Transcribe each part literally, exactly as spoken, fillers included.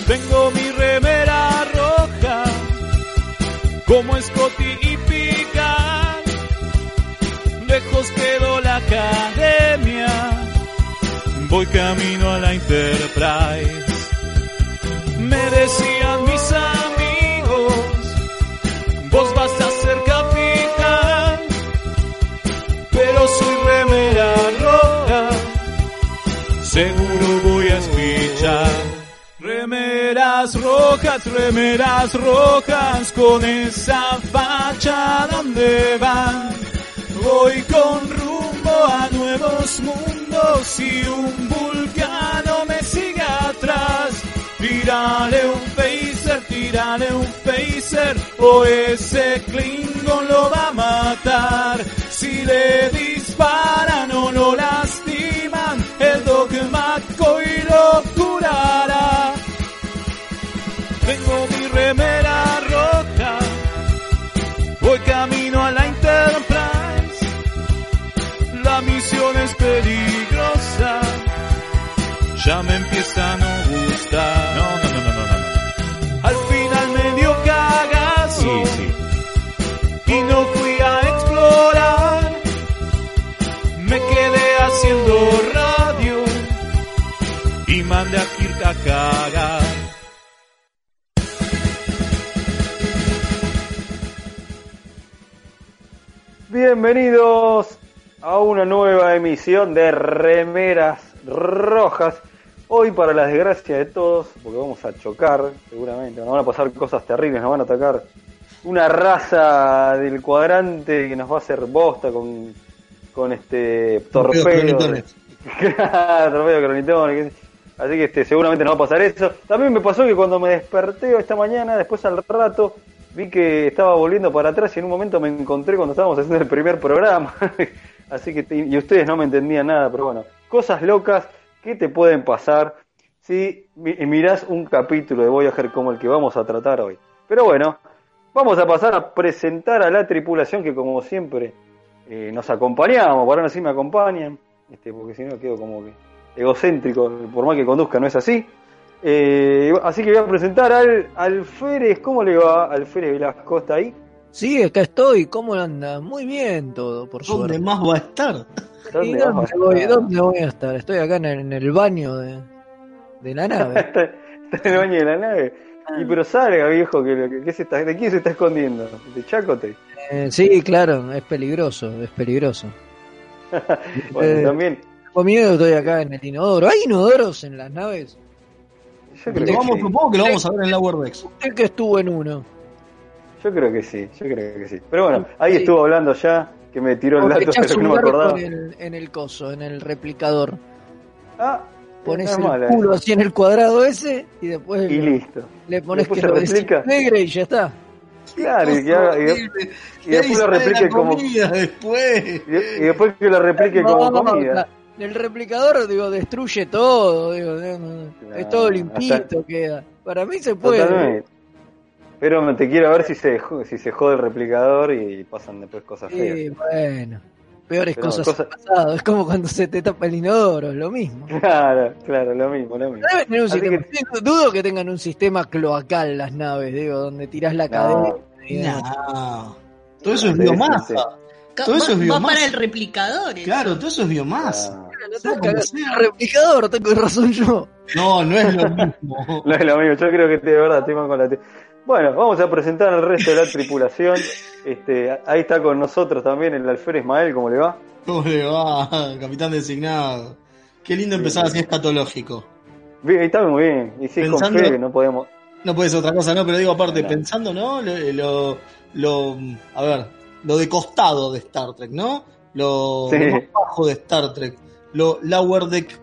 Tengo mi remera roja, como Scotty y Picard. Lejos quedó la academia, voy camino a la Enterprise. Me decían mis amigos, vos vas a ser capitán, pero soy remera roja, seguro voy a espichar. Remeras rojas, remeras rojas, con esa facha ¿dónde van? Voy con rumbo a nuevos mundos y un vulcano me sigue atrás. Tírale un phaser, tírale un phaser, o ese Klingon lo va a matar. Si le disparan o lo lastiman, el Dogma Koi lo curará. Tengo mi remera roja, voy camino a la Enterprise. La misión es peligrosa, ya me empieza a no gustar. No, no, no, no, no, no. Al final me dio cagazo, sí, sí. Y no fui a explorar. Me quedé haciendo radio y mandé a Kirk a cagar. Bienvenidos a una nueva emisión de Remeras Rojas. Hoy, para la desgracia de todos, porque vamos a chocar, seguramente, nos van a pasar cosas terribles, nos van a atacar una raza del cuadrante que nos va a hacer bosta con, con este torpedo. Claro, torpedo cronitones. Así que este, seguramente nos va a pasar eso. También me pasó que cuando me desperté esta mañana, después al rato, vi que estaba volviendo para atrás y en un momento me encontré cuando estábamos haciendo el primer programa. Así que, y ustedes no me entendían nada, pero bueno, cosas locas que te pueden pasar si mirás un capítulo de Voyager como el que vamos a tratar hoy. Pero bueno, vamos a pasar a presentar a la tripulación que, como siempre, eh, nos acompañamos. Por ahora así me acompañan, este, porque si no quedo como que egocéntrico, por más que conduzca, no es así. Eh, así que voy a presentar al Alférez. ¿Cómo le va, Alférez Velasco? ¿Está ahí? Sí, acá estoy. ¿Cómo anda? Muy bien todo, por suerte. ¿Dónde más va a estar? ¿Dónde, ¿Y dónde, voy, ¿Dónde voy a estar? Estoy acá en el, en el baño de, de la nave. está, está en el baño de la nave. Ah. Y pero salga, viejo, que, que, que se está, ¿de quién se está escondiendo? ¿De Chacote? Eh, sí, claro, es peligroso, es peligroso. Bueno, eh, también. Tengo miedo, estoy acá en el inodoro. ¿Hay inodoros en las naves? Yo creo que vamos, sí. Supongo que lo vamos a ver en la Wordex. Usted que estuvo en uno. Yo creo que sí, yo creo que sí. Pero bueno, ahí sí. Estuvo hablando ya, que me tiró el dato, pero que no me acordaba. En el, en el coso, en el replicador. Ah, pones el culo así en el cuadrado ese y después y le, listo. le pones después que lo desintegre y ya está. Claro, y, que haga, y, y después lo replique como después. Y, y después que lo replique no, como comida. La, el replicador, digo, destruye todo, digo, claro, es todo limpito hasta, queda. Para mí se puede. Totalmente. Pero te quiero ver si se si se jode el replicador y pasan después cosas feas. Sí, bueno, peores Pero cosas cosa... han pasado. Es como cuando se te tapa el inodoro, es lo mismo. Claro, claro, lo mismo, lo mismo. Deben tener un sistema. Que... Dudo que tengan un sistema cloacal las naves, digo, donde tirás la cadena. No, no. Todo eso es biomasa. Todo eso es biomasa. Va para el replicador. Claro, todo eso es biomasa. Ah. No te cagas el replicador, tengo razón yo. No, no es lo mismo. No es lo mismo, yo creo que de verdad estoy con la... Bueno, vamos a presentar al resto de la tripulación. Este, ahí está con nosotros también el Alférez Ismael, ¿cómo le va? ¿Cómo le va, capitán designado? Qué lindo bien. Empezar así escatológico. Bien, está muy bien. Y si pensando, es con fe, no podemos... No puede ser otra cosa, ¿no? Pero digo, aparte, no. pensando, ¿no? Lo, lo, lo... A ver, lo de costado de Star Trek, ¿no? Lo, sí. lo más bajo de Star Trek. Lo lower deck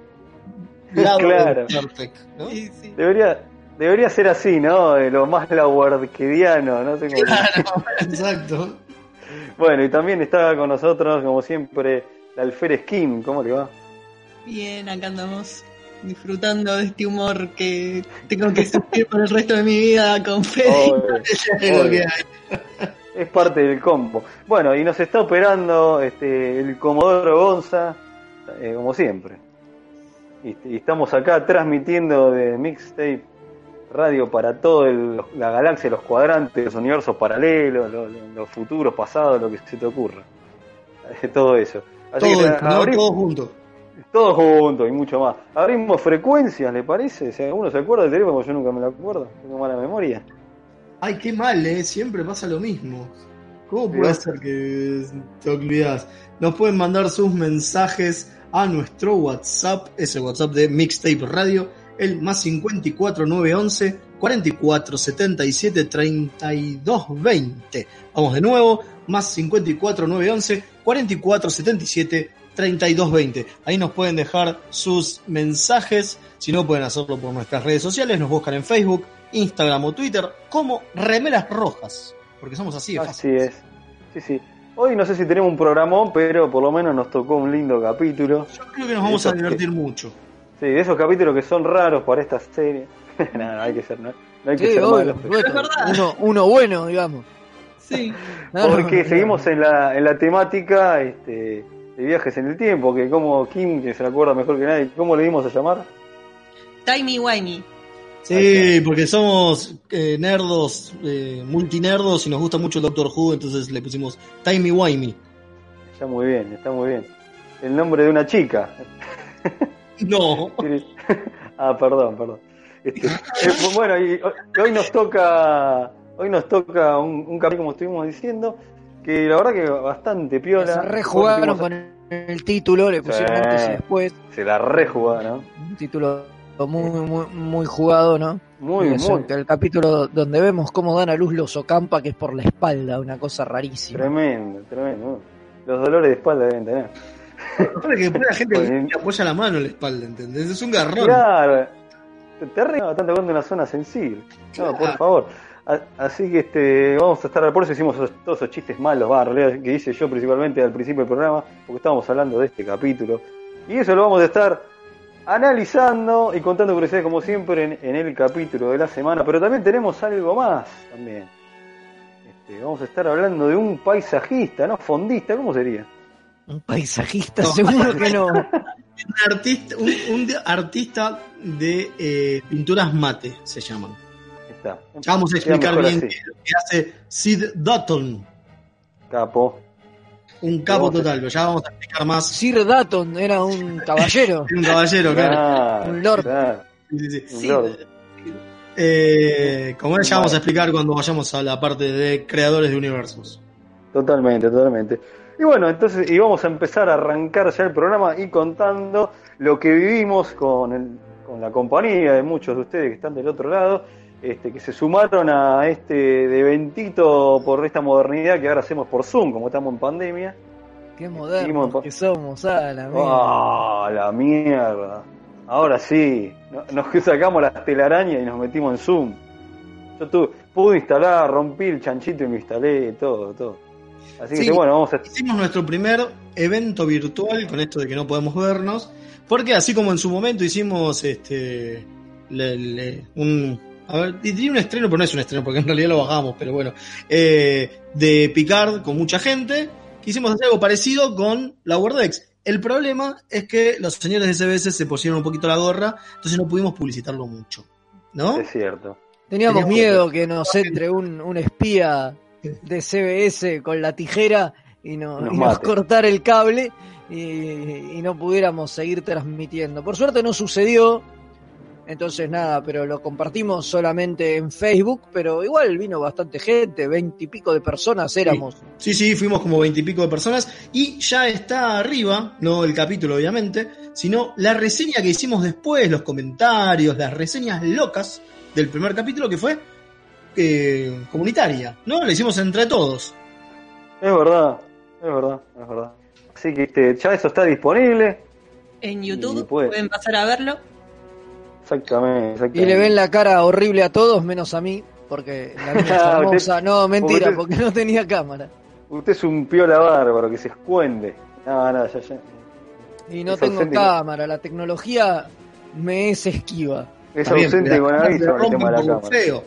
lado claro. de Star Trek, ¿no? Sí, sí. Debería... Debería ser así, ¿no? De lo más lawardiano, no sé cómo. Claro, exacto. Bueno, y también está con nosotros, como siempre, la Alférez Kim. ¿Cómo le va? Bien, acá andamos disfrutando de este humor que tengo que sufrir por el resto de mi vida con Fede. Es lo que hay. Es parte del combo. Bueno, y nos está operando este el Comodoro Gonza, eh, como siempre. Y, y estamos acá transmitiendo de Mixtape radio para toda la galaxia, los cuadrantes, los universos paralelos, los, los futuros, pasados, lo que se te ocurra. Todo eso. Así todo, que, no, abrimos, todo junto. Todo junto y mucho más. Abrimos frecuencias, ¿le parece? Si alguno se acuerda del teléfono, yo nunca me lo acuerdo. Tengo mala memoria. Ay, qué mal, ¿eh? Siempre pasa lo mismo. ¿Cómo puede ¿Sí? ser que te olvidas? Nos pueden mandar sus mensajes a nuestro WhatsApp, es el WhatsApp de Mixtape Radio, el más cincuenta y cuatro nueve once cuarenta y cuatro setenta y siete treinta y dos veinte. Vamos de nuevo, más cincuenta y cuatro nueve once cuarenta y cuatro setenta y siete treinta y dos veinte. Ahí nos pueden dejar sus mensajes. Si no, pueden hacerlo por nuestras redes sociales. Nos buscan en Facebook, Instagram o Twitter como Remeras Rojas, porque somos así de Así fáciles. es. Sí, sí. Hoy no sé si tenemos un programón, pero por lo menos nos tocó un lindo capítulo. Yo creo que nos vamos a divertir que... mucho. Sí, de esos capítulos que son raros para esta serie. Nada, no hay que ser, no, no hay que Sí, ser obvio, malos, pero... bueno, uno, uno bueno, digamos. Sí. Porque no, seguimos en la, en la temática este, de viajes en el tiempo, que como Kim, que se acuerda mejor que nadie, ¿cómo le dimos a llamar? Timey-wimey. Sí, porque somos eh, nerdos, eh, multinerdos y nos gusta mucho el Doctor Who, entonces le pusimos Timey-wimey. Está muy bien, está muy bien. El nombre de una chica. No. Ah, perdón, perdón. Este, eh, bueno, y hoy nos toca, hoy nos toca un, un capítulo, como estuvimos diciendo, que la verdad que bastante piola. Se rejugaron con el título, le pusieron sí, antes y después. Se la rejugaron, ¿no? Un título muy, muy, muy jugado, ¿no? Muy, es muy. el capítulo donde vemos cómo dan a luz los Ocampa, que es por la espalda, una cosa rarísima. Tremendo, tremendo. Los dolores de espalda deben tener. Ahora que después la gente Bueno, le apoya la mano en la espalda, ¿entendés? Es un garrón. Claro, te, te arriba bastante con una zona sensible. No, Claro. por favor. A, así que este vamos a estar, por eso hicimos esos, todos esos chistes malos, va, en realidad, que hice yo principalmente al principio del programa, porque estábamos hablando de este capítulo. Y eso lo vamos a estar analizando y contando curiosidades como siempre en, en el capítulo de la semana, pero también tenemos algo más también. Este, vamos a estar hablando de un paisajista, ¿no? Fondista, ¿cómo sería? Un paisajista, No. seguro que no. Un artista, un, un de- artista de eh, pinturas mate, se llaman. Está. Ya vamos a explicar Mejor bien así. qué es lo que hace Sid Dutton. Capo. Un capo Vamos a- total, pero ya vamos a explicar más. Sir Datton era un caballero. Un caballero, claro. Claro, Un lord. claro, Sí, sí, sí. un Sí. lord. Eh, como ya vamos a explicar cuando vayamos a la parte de creadores de universos. Totalmente, totalmente. Y bueno, entonces, y vamos a empezar a arrancar ya el programa y contando lo que vivimos con, el, con la compañía de muchos de ustedes que están del otro lado, este, que se sumaron a este de eventito por esta modernidad que ahora hacemos por Zoom, como estamos en pandemia. Qué modernos Seguimos- que somos, a la mierda. ¡Ah, la mierda! Ahora sí, no- nos sacamos las telarañas y nos metimos en Zoom. Yo tuve, pude instalar, rompí el chanchito y me instalé todo, todo. Así que Sí. bueno, vamos a... Hicimos nuestro primer evento virtual con esto de que no podemos vernos, porque así como en su momento hicimos este le- le- un a ver, diría un estreno, pero no es un estreno porque en realidad lo bajamos, pero bueno, eh, de Picard con mucha gente, quisimos hacer algo parecido con Lower Decks. El problema es que los señores de C B S se pusieron un poquito la gorra, entonces no pudimos publicitarlo mucho, ¿no? Es cierto. Teníamos Teníamos- miedo que nos entre un, un espía de C B S con la tijera y, no, Nos y nos mate. cortara el cable y, y no pudiéramos seguir transmitiendo. Por suerte no sucedió, entonces nada, pero lo compartimos solamente en Facebook, pero igual vino bastante gente, veinte y pico de personas éramos. Sí, sí, fuimos como veintipico de personas y ya está arriba, no el capítulo obviamente, sino la reseña que hicimos después, los comentarios, las reseñas locas del primer capítulo que fue eh, comunitaria, ¿no? La hicimos entre todos. Es verdad, es verdad, es verdad. Así que este, ya eso está disponible. En Y YouTube puede- pueden pasar a verlo. Exactamente, exactamente. Y le ven la cara horrible a todos, menos a mí, porque la mía es Ah, usted- hermosa. No, mentira, usted- porque no tenía cámara. Usted es un piola bárbaro que se esconde. No, no, ya, ya. Y no Es tengo auténtico. cámara, la tecnología me es esquiva. Es Está bien, ausente pero con la cámara aviso se con el rompe tema de la un poco cámara. feo.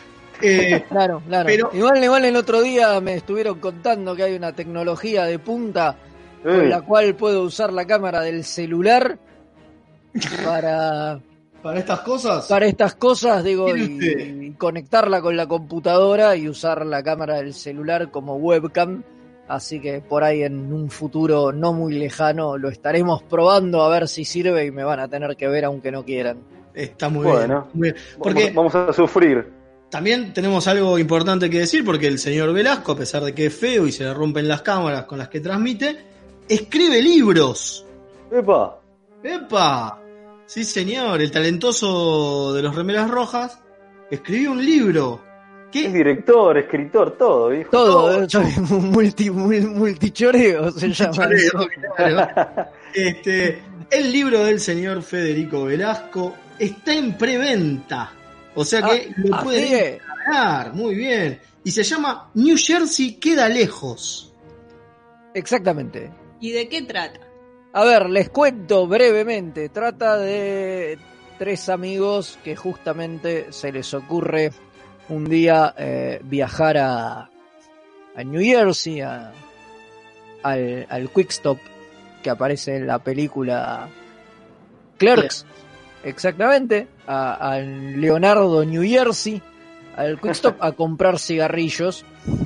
Eh, Claro, claro. Pero- Igual, igual el otro día me estuvieron contando que hay una tecnología de punta con Eh, la cual puedo usar la cámara del celular para, para estas cosas. Para estas cosas, digo, y, Sí. y conectarla con la computadora y usar la cámara del celular como webcam. Así que por ahí en un futuro no muy lejano lo estaremos probando a ver si sirve y me van a tener que ver aunque no quieran. Está muy Bueno. bien. Muy bien. Porque Vamos, vamos a sufrir. también tenemos algo importante que decir, porque el señor Velasco, a pesar de que es feo y se le rompen las cámaras con las que transmite, escribe libros. ¡Epa! ¡Epa! Sí, señor, el talentoso de los Remeras Rojas escribió un libro. Es ¿Qué? director, escritor, todo, viejo. Todo, yo- multi, mul- multichoreo se llama. Choreo, claro. Este, el libro del señor Federico Velasco está en preventa. O sea que Ah, lo así pueden es. encargar. Muy bien. Y se llama New Jersey queda lejos. Exactamente. ¿Y de qué trata? A ver, les cuento brevemente. Trata de tres amigos que justamente se les ocurre un día eh, viajar a, a New Jersey, a- al, al Quick Stop que aparece en la película Clerks. Exactamente. A, a Leonardo, New Jersey, al Quick Stop a comprar cigarrillos.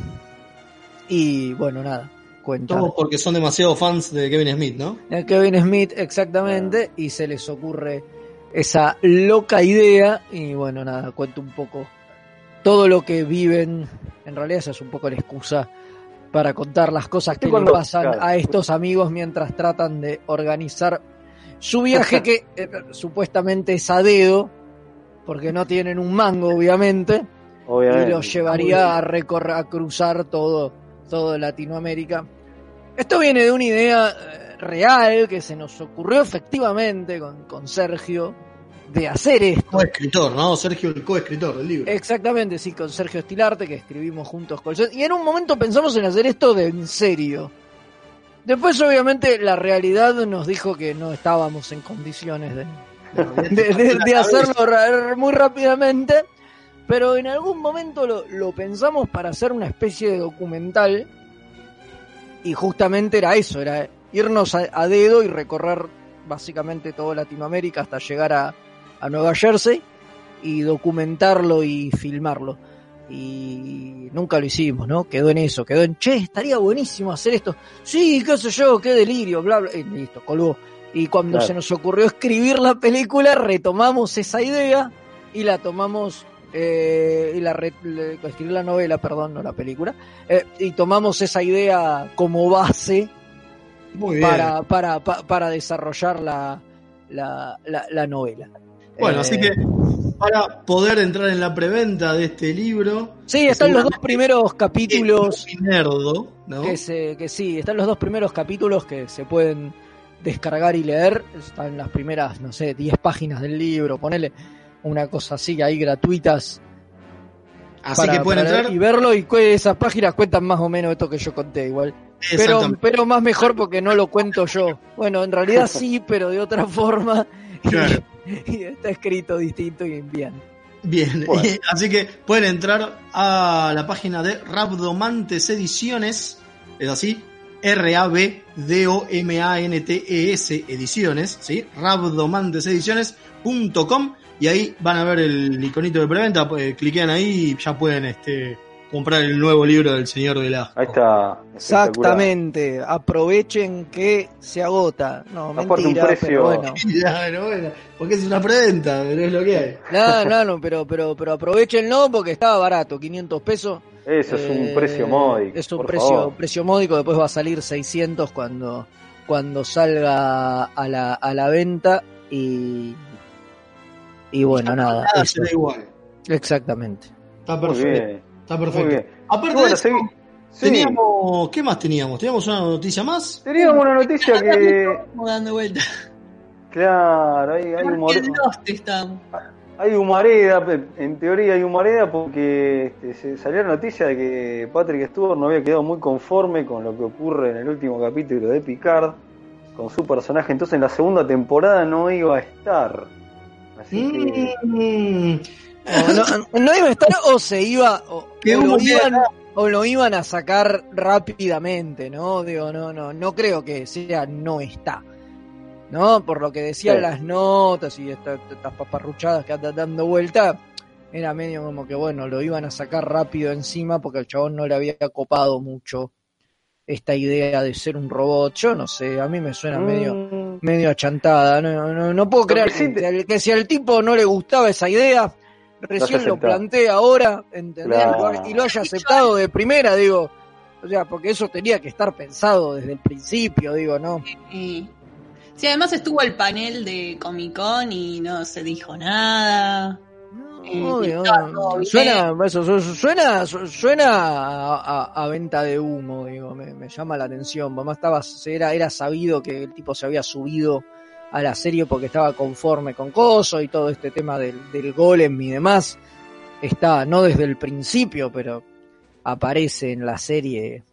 Y bueno, nada, cuenta. Todos porque son demasiado fans de Kevin Smith, ¿no? Eh, Kevin Smith, exactamente, y se les ocurre esa loca idea, y bueno, nada, cuento un poco todo lo que viven. En realidad esa es un poco la excusa para contar las cosas que Sí, le cuando- pasan claro. a estos amigos mientras tratan de organizar su viaje que eh, supuestamente es a dedo, porque no tienen un mango, obviamente, Obviamente. y los llevaría a recorrer, a cruzar todo, todo Latinoamérica. Esto viene de una idea eh, real que se nos ocurrió efectivamente con, con Sergio de hacer esto. Coescritor, ¿no? Sergio, el coescritor del libro. Exactamente, sí, con Sergio Estilarte, que escribimos juntos con y en un momento pensamos en hacer esto de en serio. Después, obviamente, la realidad nos dijo que no estábamos en condiciones de, de, de- de hacerlo ra- muy rápidamente, pero en algún momento lo, lo pensamos para hacer una especie de documental, y justamente era eso, era irnos a, a dedo y recorrer básicamente toda Latinoamérica hasta llegar a, a Nueva Jersey y documentarlo y filmarlo. Y nunca lo hicimos, ¿no? Quedó en eso, quedó en, che, estaría buenísimo hacer esto. Sí, qué sé yo, qué delirio, bla, bla. Y listo, colgó. Y cuando Claro. se nos ocurrió escribir la película, retomamos esa idea y la tomamos, eh, y la re- le- escribir la novela, perdón, no la película, eh, y tomamos esa idea como base Muy bien. para, para, pa- para desarrollar la, la, la, la novela. Bueno, Eh, así que para poder entrar en la preventa de este libro, Sí, están los dos primeros capítulos. es muy nerdo, ¿no? Que, se, que sí, están los dos primeros capítulos que se pueden descargar y leer. Están las primeras, no sé, diez páginas del libro, ponele una cosa así ahí gratuitas. Así para- que pueden para entrar. leer y verlo, y cu- esas páginas cuentan más o menos esto que yo conté igual. Pero, Exactamente. pero más mejor porque no lo cuento yo. Bueno, en realidad sí, pero de otra forma. Claro. Y está escrito distinto y bien. Bien, Bueno. y- así que pueden entrar a la página de Rabdomantes Ediciones, es así, R A B D O M A N T E S Ediciones, ¿sí? rabdomantes ediciones punto com, y ahí van a ver el iconito de preventa, pues, cliquean ahí y ya pueden este, comprar el nuevo libro del señor Velasco. Ahí está. espectacular. Exactamente, aprovechen que se agota. No, Aparte, un mentira, precio- pero bueno. Claro, bueno, porque es una preventa, pero es lo que hay. No, no, no, pero, pero, pero aprovechenlo porque estaba barato, quinientos pesos. Eso es Eh, un precio módico. Es un por precio, favor. precio módico, después va a salir seiscientos cuando, cuando salga a la, a la venta y, y bueno, nada, Nada eso. será igual. Exactamente. Está Muy perfecto. bien. Está Muy perfecto. bien. Aparte Bueno, de eso, segui- sí. teníamos, ¿qué más teníamos? ¿Teníamos una noticia más? Teníamos una noticia que. Estamos dando vuelta. Claro, hay, hay, humor- En Lost estamos. hay humareda, en teoría hay humareda porque este, se salió la noticia de que Patrick Stewart no había quedado muy conforme con lo que ocurre en el último capítulo de Picard, con su personaje, entonces en la segunda temporada no iba a estar. Así que. Mm, O no, no iba a estar o se iba o, Que o lo hubo iban, o lo iban a sacar rápidamente, ¿no? Digo, no, no, no creo que sea no está. ¿no? Por lo que decían Sí. las notas y estas, estas paparruchadas que andan dando vuelta, era medio como que, bueno, lo iban a sacar rápido encima porque al chabón no le había copado mucho esta idea de ser un robot. Yo no sé, a mí me suena medio Mm, medio achantada. No, no, no puedo Lo que creer sí que, te- que, que si al tipo no le gustaba esa idea, recién lo aceptado. plantea ahora, ¿entendés? Claro. Y lo haya aceptado de primera, digo. O sea, porque eso tenía que estar pensado desde el principio, digo, ¿no? Sí. Sí, además estuvo el panel de Comic Con y no se dijo nada. No, obvio, estaba todo bien. suena, eso, su- suena, su- suena a, a- a venta de humo, digo, me, me llama la atención. Mamá estaba, era, era sabido que el tipo se había subido a la serie porque estaba conforme con Coso y todo este tema del, del golem y demás. Está, no desde el principio, pero aparece en la serie.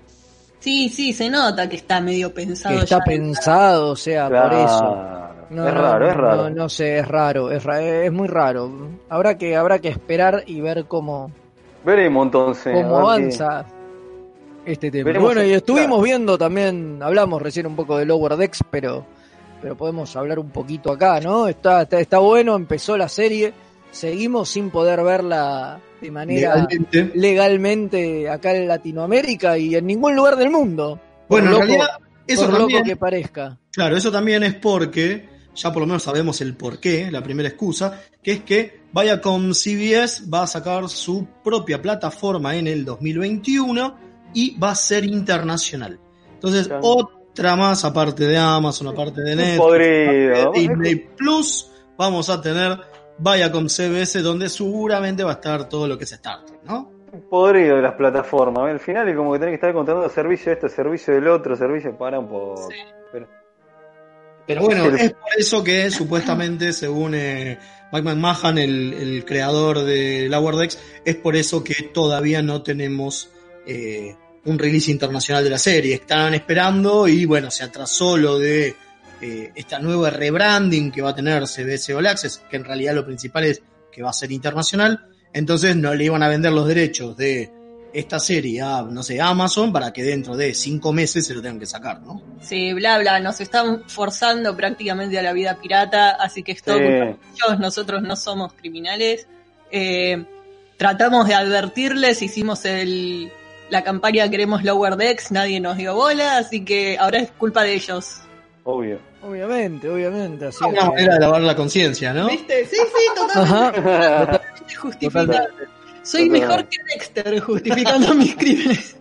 Sí, sí, se nota que está medio pensado. Que está ya. pensado, o sea, por eso. claro. No, es no, raro, es no, raro. No, no sé, es raro, es, ra- es muy raro. Habrá que, habrá que esperar y ver cómo, Veremos entonces. cómo a ver qué- avanza este tema. Veremos Bueno, y el- estuvimos claro. viendo también, hablamos recién un poco de Lower Decks, pero, pero podemos hablar un poquito acá, ¿no? Está, está, está bueno, empezó la serie, seguimos sin poder verla de manera Legalmente. legalmente acá en Latinoamérica y en ningún lugar del mundo. Por Bueno, en loco- realidad, eso por también, loco que parezca. claro, eso también es porque, ya por lo menos sabemos el porqué, la primera excusa, que es que Viacom C B S va a sacar su propia plataforma en el dos mil veintiuno y va a ser internacional. Entonces, Claro. otra más, aparte de Amazon, aparte de Netflix, podrido. aparte de Disney Plus, vamos a tener Viacom C B S, donde seguramente va a estar todo lo que es Star Trek, ¿no? Podrido de las plataformas. Al final es como que tenés que estar contando servicio de esto, servicio del otro, servicio para un poco. Sí. Pero, Pero bueno, Sí, el- es por eso que supuestamente, según eh, Mike McMahon, el, el creador de Lower Decks, es por eso que todavía no tenemos eh, un release internacional de la serie. Están esperando y bueno, se atrasó lo de eh, esta nueva rebranding que va a tener C B S All Access, que en realidad lo principal es que va a ser internacional. Entonces no le iban a vender los derechos de esta serie a, no sé, Amazon para que dentro de cinco meses se lo tengan que sacar, ¿no? Sí, bla, bla, nos están forzando prácticamente a la vida pirata, así que es todo Sí. culpa de ellos, nosotros no somos criminales. Eh, tratamos de advertirles, hicimos el, la campaña Queremos Lower Decks, nadie nos dio bola, así que ahora es culpa de ellos. obvio. Obviamente, obviamente. Así Una que- manera de lavar la conciencia, ¿no? ¿Viste? Sí, sí, totalmente Ajá. justificado. Soy Totalmente. mejor que Dexter justificando mis crímenes.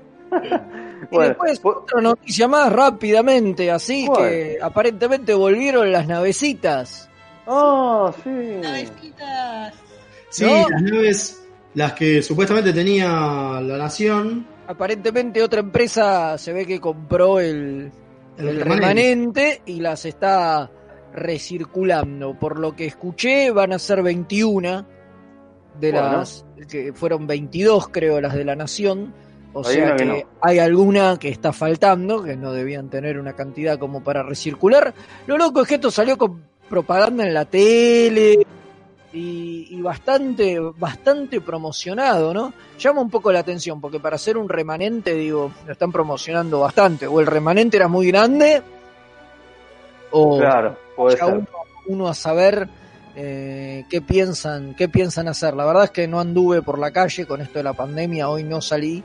Y Bueno, después po- otra noticia más rápidamente, así ¿Cuál? que aparentemente volvieron las navecitas. Ah, sí. Navecitas. Sí, ¿no? las naves, las que supuestamente tenía la Nación, Aparentemente otra empresa se ve que compró el, el, el remanente. remanente y las está recirculando. Por lo que escuché, van a ser veintiuna de Bueno. las que fueron veintidós, creo, las de la Nación. O Hay sea una que, que no. hay alguna que está faltando, que no debían tener una cantidad como para recircular. Lo loco es que esto salió con propaganda en la tele y, y bastante, bastante promocionado, ¿no? Llama un poco la atención, porque para hacer un remanente, digo, lo están promocionando bastante. O el remanente era muy grande, o Claro, puede ya ser. uno, uno a saber eh, qué piensan, qué piensan hacer. La verdad es que no anduve por la calle con esto de la pandemia, hoy no salí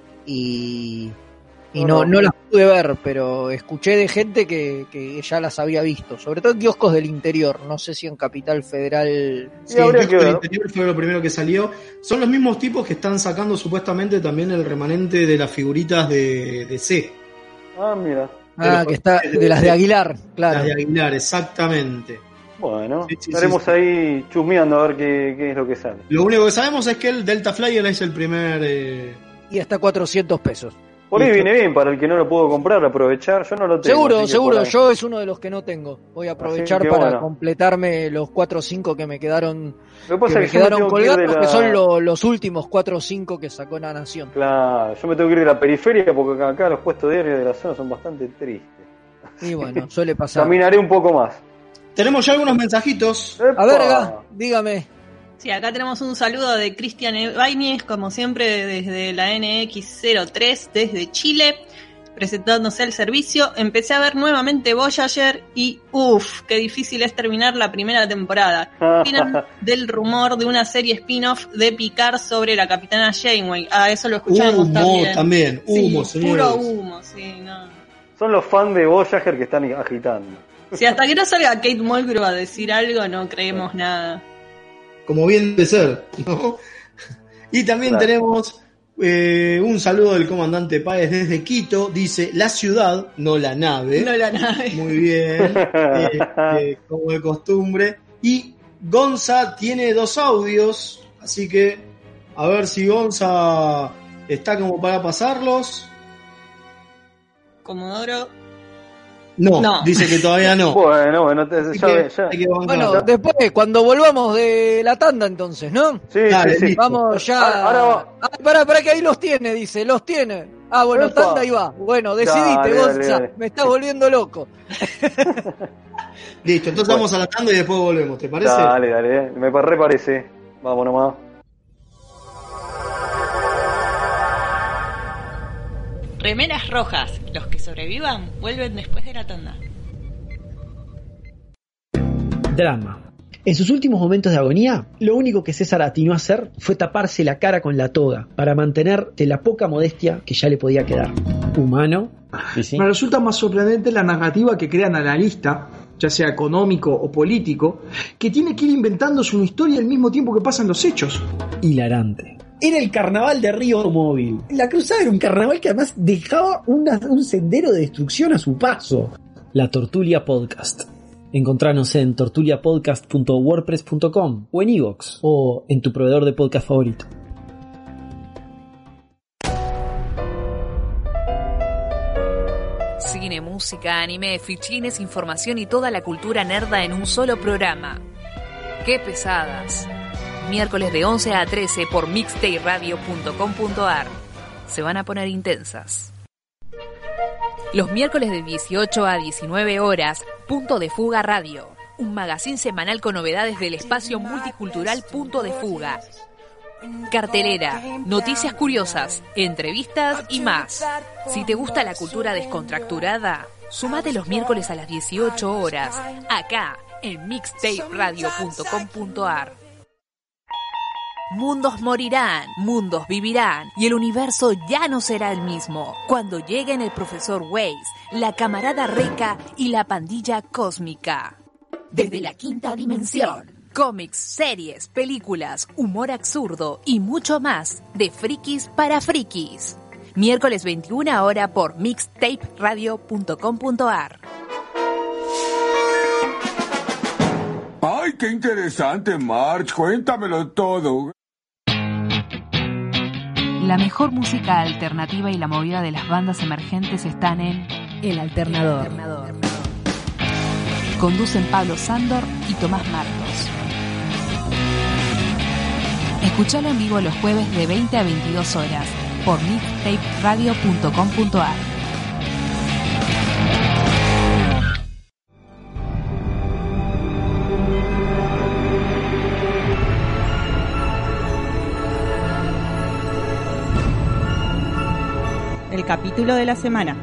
y, y no, No, no. no las pude ver, pero escuché de gente que, que ya las había visto, sobre todo en kioscos del interior, no sé si en Capital Federal. Sí, Sí, habría el que kiosco del ver. interior fue lo primero que salió. Son los mismos tipos que están sacando supuestamente también el remanente de las figuritas de, de C. Ah, mira. Ah, los que está personajes de las de Aguilar, Las claro. de Aguilar, exactamente. Bueno, Sí, sí, estaremos sí, sí. ahí chusmeando a ver qué, qué es lo que sale. Lo único que sabemos es que el Delta Flyer es el primer... eh, Y hasta cuatrocientos pesos. Por ahí Listo. viene bien para el que no lo pudo comprar, aprovechar. Yo no lo tengo. Seguro, así que seguro, por ahí. yo es uno de los que no tengo. Voy a aprovechar que para bueno. completarme los cuatro o cinco que me quedaron, Lo que que pasa me es que yo me quedaron tengo que ir de colgados, la... que son lo- los últimos cuatro o cinco que sacó la Nación. Claro, yo me tengo que ir de la periferia porque acá- acá los puestos diarios de la zona son bastante tristes. Y bueno, suele pasar. Caminaré un poco más. Tenemos ya algunos mensajitos. A ver, ¡Epa! Ga, dígame. Sí, acá tenemos un saludo de Cristian Ibáñez, como siempre, desde la N X cero tres, desde Chile. presentándose al servicio, empecé a ver nuevamente Voyager y uff, qué difícil es terminar la primera temporada. Vienen del rumor de una serie spin-off de Picard sobre la capitana Janeway. Ah, eso lo escuchamos humo, también. también. Humo, sí, señores. puro humo, sí, no. Son los fans de Voyager que están agitando. Si hasta que no salga Kate Mulgrew a decir algo, no creemos nada. Como bien de ser, ¿no? Y también Claro. tenemos eh, un saludo del comandante Páez desde Quito. Dice, la ciudad, no la nave. No la nave. Muy bien, eh, eh, como de costumbre. Y Gonza tiene dos audios, así que a ver si Gonza está como para pasarlos. Comodoro. No, No. dice que todavía no. Bueno, bueno, te- Así ya, que ya. hay que bancar. Bueno, después, cuando volvamos de la tanda, entonces, ¿no? Sí, Dale, sí, sí. listo. Vamos ya. Ahora- ahora va- Ah, pará, pará que ahí los tiene, dice, los tiene. Ah, bueno, Epa. tanda y va. Bueno, decidite, Dale, dale, Gonza. dale. Me estás volviendo loco. Listo, entonces Bueno. vamos a la tanda y después volvemos, ¿te parece? Dale, dale, me re parece. Vamos nomás. Remeras rojas. Los que sobrevivan vuelven después de la tanda. Drama. En sus últimos momentos de agonía, lo único que César atinó a hacer fue taparse la cara con la toga para mantener de la poca modestia que ya le podía quedar. Humano. ¿Y sí? Me resulta más sorprendente la narrativa que crea el analista, ya sea económico o político, que tiene que ir inventándose una historia al mismo tiempo que pasan los hechos. Hilarante. Era el carnaval de Río Móvil. La cruzada era un carnaval que además dejaba una- un sendero de destrucción a su paso. La Tortulia Podcast. Encontranos en tortuliapodcast punto wordpress punto com o en iVoox o en tu proveedor de podcast favorito. Cine, música, anime, fichines, información y toda la cultura nerda en un solo programa. ¡Qué pesadas! Miércoles de once a trece por mixtape radio punto com punto a r. Se van a poner intensas. Los miércoles de dieciocho a diecinueve horas, Punto de Fuga Radio. Un magazín semanal con novedades del espacio multicultural Punto de Fuga. Cartelera, noticias curiosas, entrevistas y más. Si te gusta la cultura descontracturada, sumate los miércoles a las dieciocho horas, acá en mixtape radio punto com punto a r. Mundos morirán, mundos vivirán, y el universo ya no será el mismo cuando lleguen el profesor Weiss, la camarada Reca y la pandilla cósmica. Desde la quinta dimensión. Cómics, series, películas, humor absurdo y mucho más de frikis para frikis. Miércoles veintiuna hora por mixtape radio punto com punto a r. ¡Ay, qué interesante, March! Cuéntamelo todo. La mejor música alternativa y la movida de las bandas emergentes están en El Alternador. Conducen Pablo Sándor y Tomás Martos. Escuchalo en vivo los jueves de veinte a veintidós horas por mixtape radio punto com punto a r. El capítulo de la semana.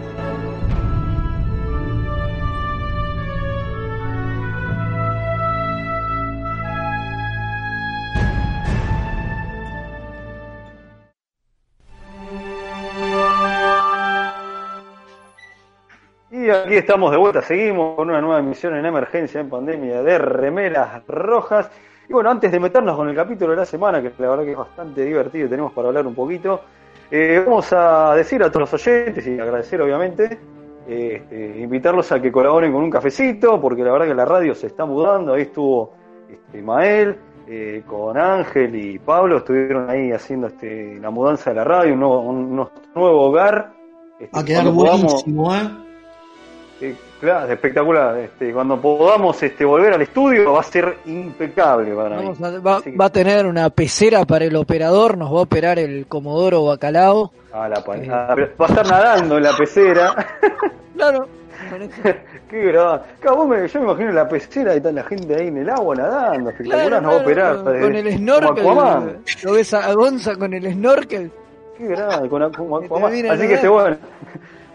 Y aquí estamos de vuelta, seguimos con una nueva emisión en emergencia en pandemia de Remeras Rojas. Y bueno, antes de meternos con el capítulo de la semana, que la verdad que es bastante divertido y tenemos para hablar un poquito, eh, vamos a decir a todos los oyentes y agradecer obviamente, eh, este, invitarlos a que colaboren con un cafecito, porque la verdad que la radio se está mudando. Ahí estuvo este, Mael, eh, con Ángel y Pablo, estuvieron ahí haciendo este, la mudanza de la radio, un nuevo, un, un nuevo hogar. Este, Va a quedar cuando podamos- buenísimo, ¿eh? Eh, claro, espectacular. Este, cuando podamos este, volver al estudio va a ser impecable para mí. Vamos a- va, Así que- va a tener una pecera para el operador, nos va a operar el Comodoro Bacalao. Ah, la pa- ah, va a estar nadando en la pecera. Claro. con esto. Qué grave. Claro, vos me- yo me imagino la pecera y está la gente ahí en el agua nadando. Espectacular, Claro, nos va a claro, operar. con, ¿sabes? con el Como snorkel. Aquaman. Lo ves a Gonza con el snorkel. Qué grave, con Aqu- como Que te Aquaman. viene a Así que nadar. este, bueno.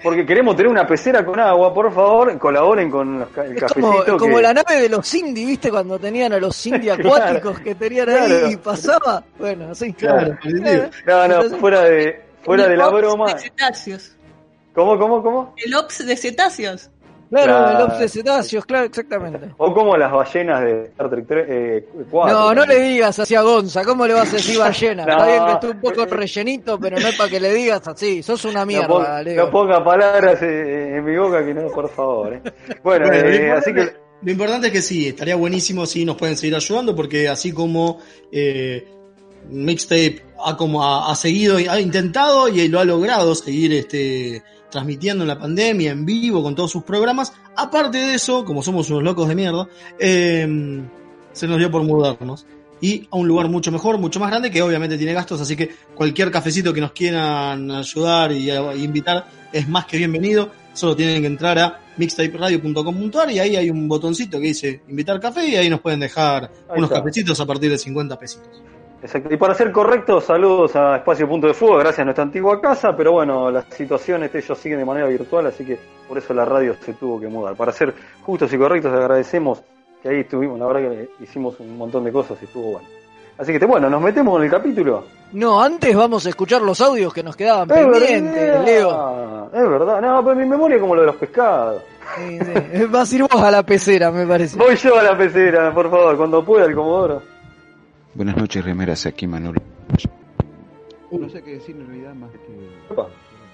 porque queremos tener una pecera con agua, por favor, colaboren con los, el Es cafecito. como, como que... la nave de los Cindy, ¿viste? Cuando tenían a los Cindy acuáticos Claro, que tenían claro. ahí y pasaba. Bueno, así. Claro, Claro. No, no, Entonces- fuera de, fuera de la El Ops broma. de cetáceos. ¿Cómo, cómo, cómo? El Ops de cetáceos. Claro, Claro. el Ops de cetáceos, claro, exactamente. O como las ballenas de Star Trek tres, eh, cuatro. No, no le también. digas así a Gonza, ¿cómo le vas a decir ballena? No. Está bien que esté un poco rellenito, pero no es para que le digas así, sos una No, mierda, pon- Leo. no ponga palabras eh, en mi boca que no, por favor. eh. Bueno, Bueno, lo eh, importante- así que Lo importante es que sí, estaría buenísimo si nos pueden seguir ayudando, porque así como eh, Mixtape ha como ha, ha seguido, ha intentado y lo ha logrado seguir este transmitiendo en la pandemia, en vivo, con todos sus programas, aparte de eso, como somos unos locos de mierda, eh, se nos dio por mudarnos. Y a un lugar mucho mejor, mucho más grande, que obviamente tiene gastos, así que cualquier cafecito que nos quieran ayudar y, y invitar es más que bienvenido. Solo tienen que entrar a mixtape radio punto com punto a r y ahí hay un botoncito que dice invitar café y ahí nos pueden dejar Ahí unos está. cafecitos a partir de cincuenta pesitos. Exacto. Y para ser correctos, saludos a Espacio Punto de Fuego, gracias a nuestra antigua casa, pero bueno, las situaciones ellos siguen de manera virtual, así que por eso la radio se tuvo que mudar. Para ser justos y correctos, agradecemos que ahí estuvimos, la verdad que hicimos un montón de cosas y estuvo bueno. Así que bueno, nos metemos en el capítulo. No, antes vamos a escuchar los audios que nos quedaban Es pendientes, verdad, Leo. es verdad. No, pero mi memoria es como lo de los pescados. Sí, sí. Vas a ir vos a la pecera, me parece. Voy yo a la pecera, por favor, cuando pueda el Comodoro. Buenas noches, remeras, aquí Manolo. No sé qué decir en realidad más que... Opa.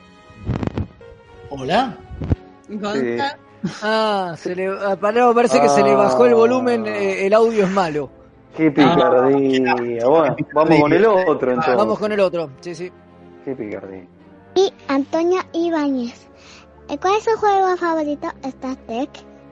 Hola. Gonza. Ah, se le, a Palero parece que se le bajó el volumen, eh, el audio es malo. Qué picardía. Bueno, vamos con el otro entonces. Vamos con el otro, sí, sí. Qué picardía. Y Antonio Ibáñez. ¿Cuál es su juego favorito? Star Trek.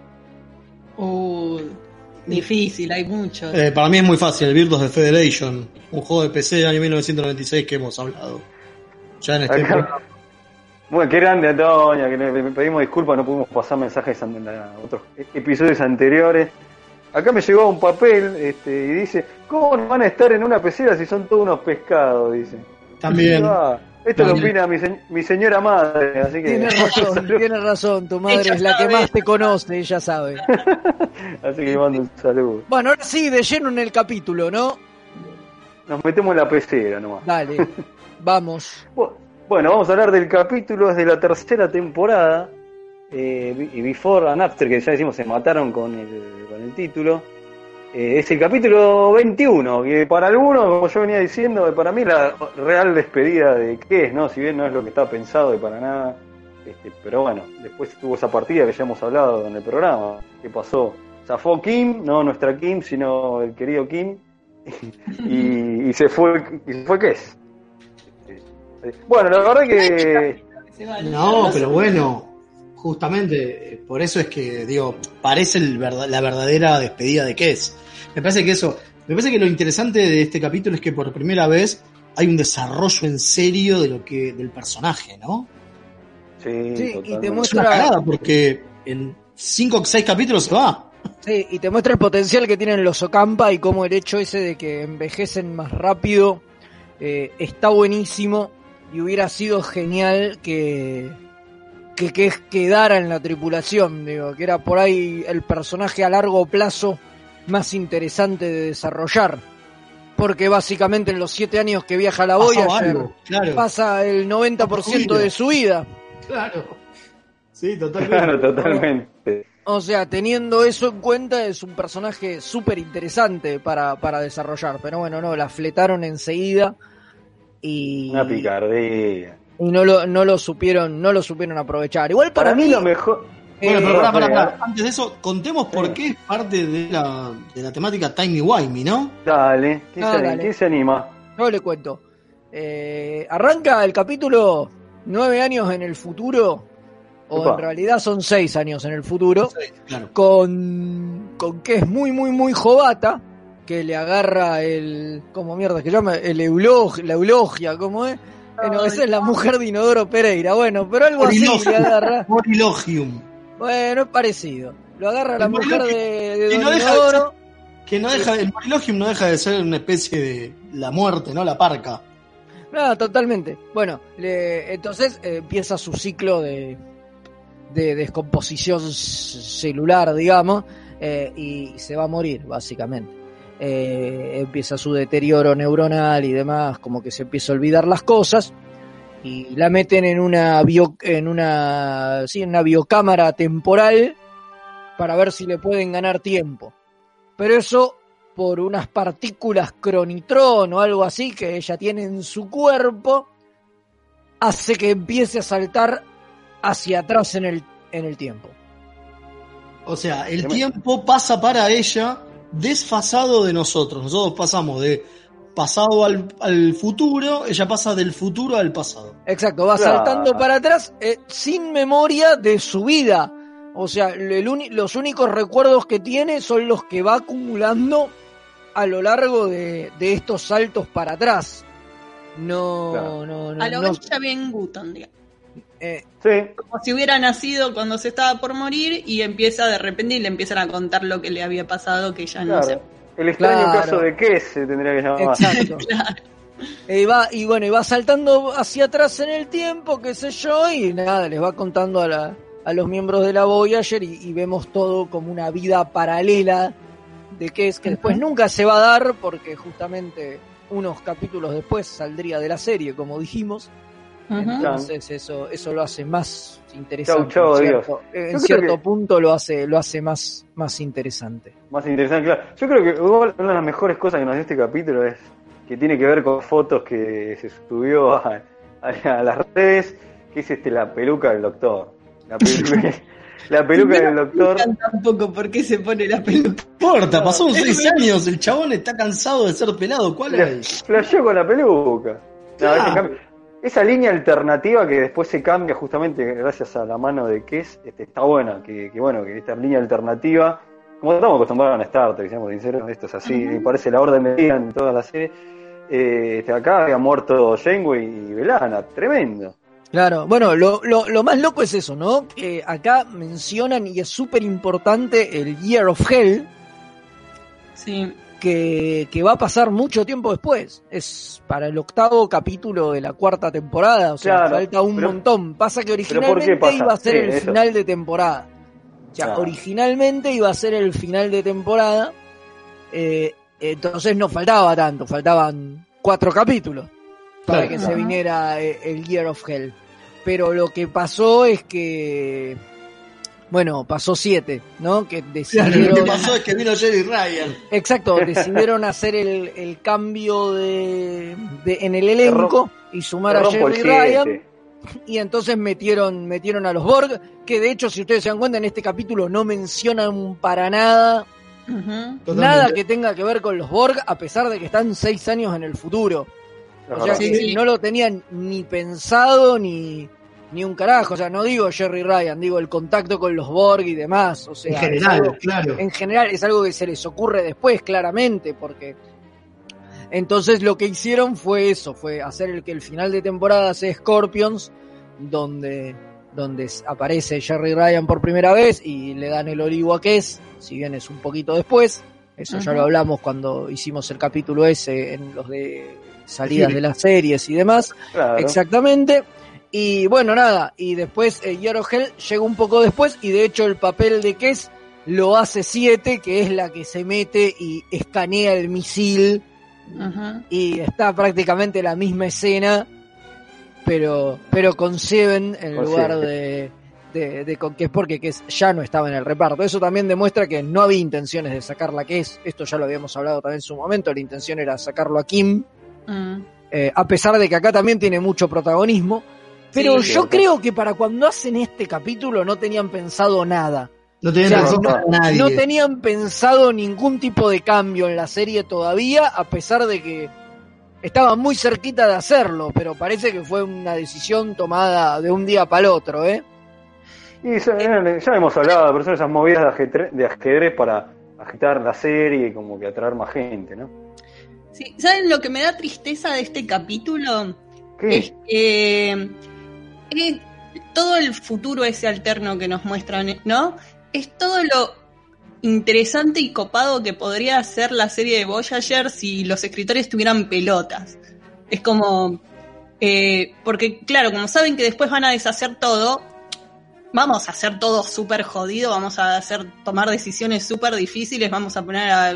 Uh, difícil, hay muchos. Eh, para mí es muy fácil, el Virtus de Federation, un juego de P C del año mil novecientos noventa y seis que hemos hablado. Ya en este Acá- Bueno, qué grande Antonia, que le le pedimos disculpas, no pudimos pasar mensajes en la- otros episodios anteriores. Acá me llegó un papel este, y dice, ¿cómo no van a estar en una pecera si son todos unos pescados? Dice. También. Ah, esto lo También. opina mi, se- mi señora madre, así que... Tienes razón, tienes razón, tu madre Ella es la que sabe. más te conoce, ella sabe. Así que mando un saludo. Bueno, ahora sí, de lleno en el capítulo, ¿no? Nos metemos en la pecera nomás. Dale, vamos. Bu- Bueno, vamos a hablar del capítulo de la tercera temporada. Eh, y Before and After, que ya decimos se mataron con el, con el título. Eh, es el capítulo veintiuno, que para algunos, como yo venía diciendo, para mí la real despedida de qué es, ¿no? Si bien no es lo que está pensado de para nada. Este, pero bueno, después tuvo esa partida que ya hemos hablado en el programa. ¿Qué pasó? Zafó Kim, no nuestra Kim, sino el querido Kim. y, y se fue, y se fue qué es. Bueno, la verdad que... Se va. No, pero bueno, justamente eh, por eso es que, digo, parece el verda- la verdadera despedida de Kes. Me parece que eso, me parece que lo interesante de este capítulo es que por primera vez hay un desarrollo en serio de lo que, del personaje, ¿no? Sí, Sí, y te totalmente. Es una muestra, cagada porque en cinco o seis capítulos se va. sí, y te muestra el potencial que tienen los Ocampa y cómo el hecho ese de que envejecen más rápido eh, está buenísimo y hubiera sido genial que, que, que quedara en la tripulación, digo, que era por ahí el personaje a largo plazo más interesante de desarrollar. Porque básicamente en los siete años que viaja la Pasó Voyager algo, claro. pasa el noventa por ciento de su vida. Claro. Sí, totalmente. Claro, totalmente. O sea, teniendo eso en cuenta, es un personaje súper interesante para, para desarrollar. Pero bueno, no, la fletaron enseguida y, Una picardía. y no lo, no lo supieron, no lo supieron aprovechar. Igual para, Para mí lo mejor... Bueno, eh, pero pará, pará, sí, pará. eh. Antes de eso, contemos por qué es parte de la, de la temática timey-wimey, ¿no? Dale, ¿quién, Ah, se, dale. quién se anima? yo le cuento. Eh, arranca el capítulo nueve años en el futuro, o Opa. en realidad son seis años en el futuro, Claro. con, con que es muy, muy, muy jovata, que le agarra el, ¿cómo mierda que llama? El eulog, la eulogia, ¿cómo es? Bueno, esa es la mujer de Inodoro Pereira, bueno, pero algo así le agarra. Morilogium. Bueno, es parecido. Lo agarra la El mujer Morilogium, de, de que Don no deja de Inodoro. Que no deja, el Morilogium no deja de ser una especie de la muerte, ¿no? La parca. No, totalmente. Bueno, le, entonces eh, empieza su ciclo de, de descomposición celular, digamos, eh, y se va a morir, básicamente. Eh, empieza su deterioro neuronal y demás, como que se empieza a olvidar las cosas, y la meten en una bio, en una, sí, en una biocámara temporal para ver si le pueden ganar tiempo. Pero eso, por unas partículas cronitrón o algo así que ella tiene en su cuerpo, hace que empiece a saltar hacia atrás en el, en el tiempo. O sea, el tiempo pasa para ella desfasado de nosotros. Nosotros pasamos de pasado al, al futuro, ella pasa del futuro al pasado. Exacto, va Claro. saltando para atrás eh, sin memoria de su vida. O sea, el uni- los únicos recuerdos que tiene son los que va acumulando a lo largo de, de estos saltos para atrás. No, Claro. no, no. A lo no- Benjamin Button, digamos. eh, Como si hubiera nacido cuando se estaba por morir y empieza de repente y le empiezan a contar lo que le había pasado, que ya no Claro. sé. El extraño Claro. caso de qué se tendría que llamar. Exacto. Eh, va, y bueno, y va saltando hacia atrás en el tiempo, qué sé yo, y nada, les va contando a, la, a los miembros de la Voyager y, y vemos todo como una vida paralela de que es que después nunca se va a dar porque justamente unos capítulos después saldría de la serie, como dijimos. Entonces eso eso lo hace más interesante. Chau, chau, en adiós. cierto, en Yo creo cierto que- punto lo hace lo hace más, más interesante. Más interesante, claro. Yo creo que igual una de las mejores cosas que nos dio este capítulo es que tiene que ver con fotos que se subió a, a- a las redes, que es este la peluca del doctor. La peluca, la peluca del doctor. Tampoco por qué se pone la peluca. No importa, pasaron seis años, el chabón está cansado de ser pelado. ¿Cuál es? Flasheó con la peluca. No, Claro. ese cambio- esa línea alternativa que después se cambia justamente gracias a la mano de Kes, este, está buena, que, que bueno, que esta línea alternativa, como estamos acostumbrados en Star Trek, seamos sinceros, esto es así, Ujú. parece la orden de día en toda la serie. Eh, este, acá había muerto Janeway y Belana, tremendo. Claro, bueno, lo, lo, lo más loco es eso, ¿no? Que acá mencionan, y es súper importante, el Year of Hell, Sí. que, que va a pasar mucho tiempo después. Es para el octavo capítulo de la cuarta temporada, o sea, Claro, falta un pero- montón. Pasa que ¿pero por qué originalmente pasa? iba a ser Sí, el eso. final de temporada. O sea, Claro. originalmente iba a ser el final de temporada, eh, entonces no faltaba tanto, faltaban cuatro capítulos para Claro. que se Ajá. viniera eh, el Year of Hell. Pero lo que pasó es que, bueno, pasó siete, ¿no? Que Claro, decidieron... lo que pasó es que vino Jerry Ryan. Exacto, decidieron hacer el, el cambio de, de en el elenco y sumar a Te rompo el Jerry Ryan, siete. y entonces metieron metieron a los Borg, que de hecho, si ustedes se dan cuenta, en este capítulo no mencionan para nada Ujú. nada que tenga que ver con los Borg, a pesar de que están seis años en el futuro. O sea Sí, que sí. no lo tenían ni pensado ni, ni un carajo. O sea, no digo Jerry Ryan, digo el contacto con los Borg y demás. O sea, En es general, algo- claro. en general es algo que se les ocurre después, claramente, porque entonces lo que hicieron fue eso, fue hacer el que el final de temporada sea Scorpions, donde, donde aparece Jerry Ryan por primera vez y le dan el olivo a Kes, si bien es un poquito después. Eso ya Ujú. lo hablamos cuando hicimos el capítulo ese en los de salidas Sí. de las series y demás. Claro. Exactamente. Y bueno, nada, y después eh, Year of Hell llega un poco después, y de hecho el papel de Kes lo hace siete, que es la que se mete y escanea el misil, Ujú. y está prácticamente la misma escena, pero pero con Seven en Con lugar Seven. de, de, de con Kes, porque Kes ya no estaba en el reparto. Eso también demuestra que no había intenciones de sacarla a Kes, esto ya lo habíamos hablado también en su momento, la intención era sacarlo a Kim, Mm. eh, a pesar de que acá también tiene mucho protagonismo. Pero Sí, yo cierto. creo que para cuando hacen este capítulo no tenían pensado nada. No tenían O sea, razón no- para nadie. No tenían pensado ningún tipo de cambio en la serie todavía, a pesar de que estaban muy cerquita de hacerlo, pero parece que fue una decisión tomada de un día para el otro, ¿eh? Y ya, ya hemos hablado, pero son esas movidas de ajedrez, de ajedrez para agitar la serie y como que atraer más gente, ¿no? Sí, ¿saben lo que me da tristeza de este capítulo? ¿Qué? Es que es todo el futuro ese alterno que nos muestran, ¿no? Es todo lo interesante y copado que podría ser la serie de Voyager si los escritores tuvieran pelotas. Es como, Eh, porque, claro, como saben que después van a deshacer todo, vamos a hacer todo súper jodido, vamos a hacer tomar decisiones súper difíciles, vamos a poner a,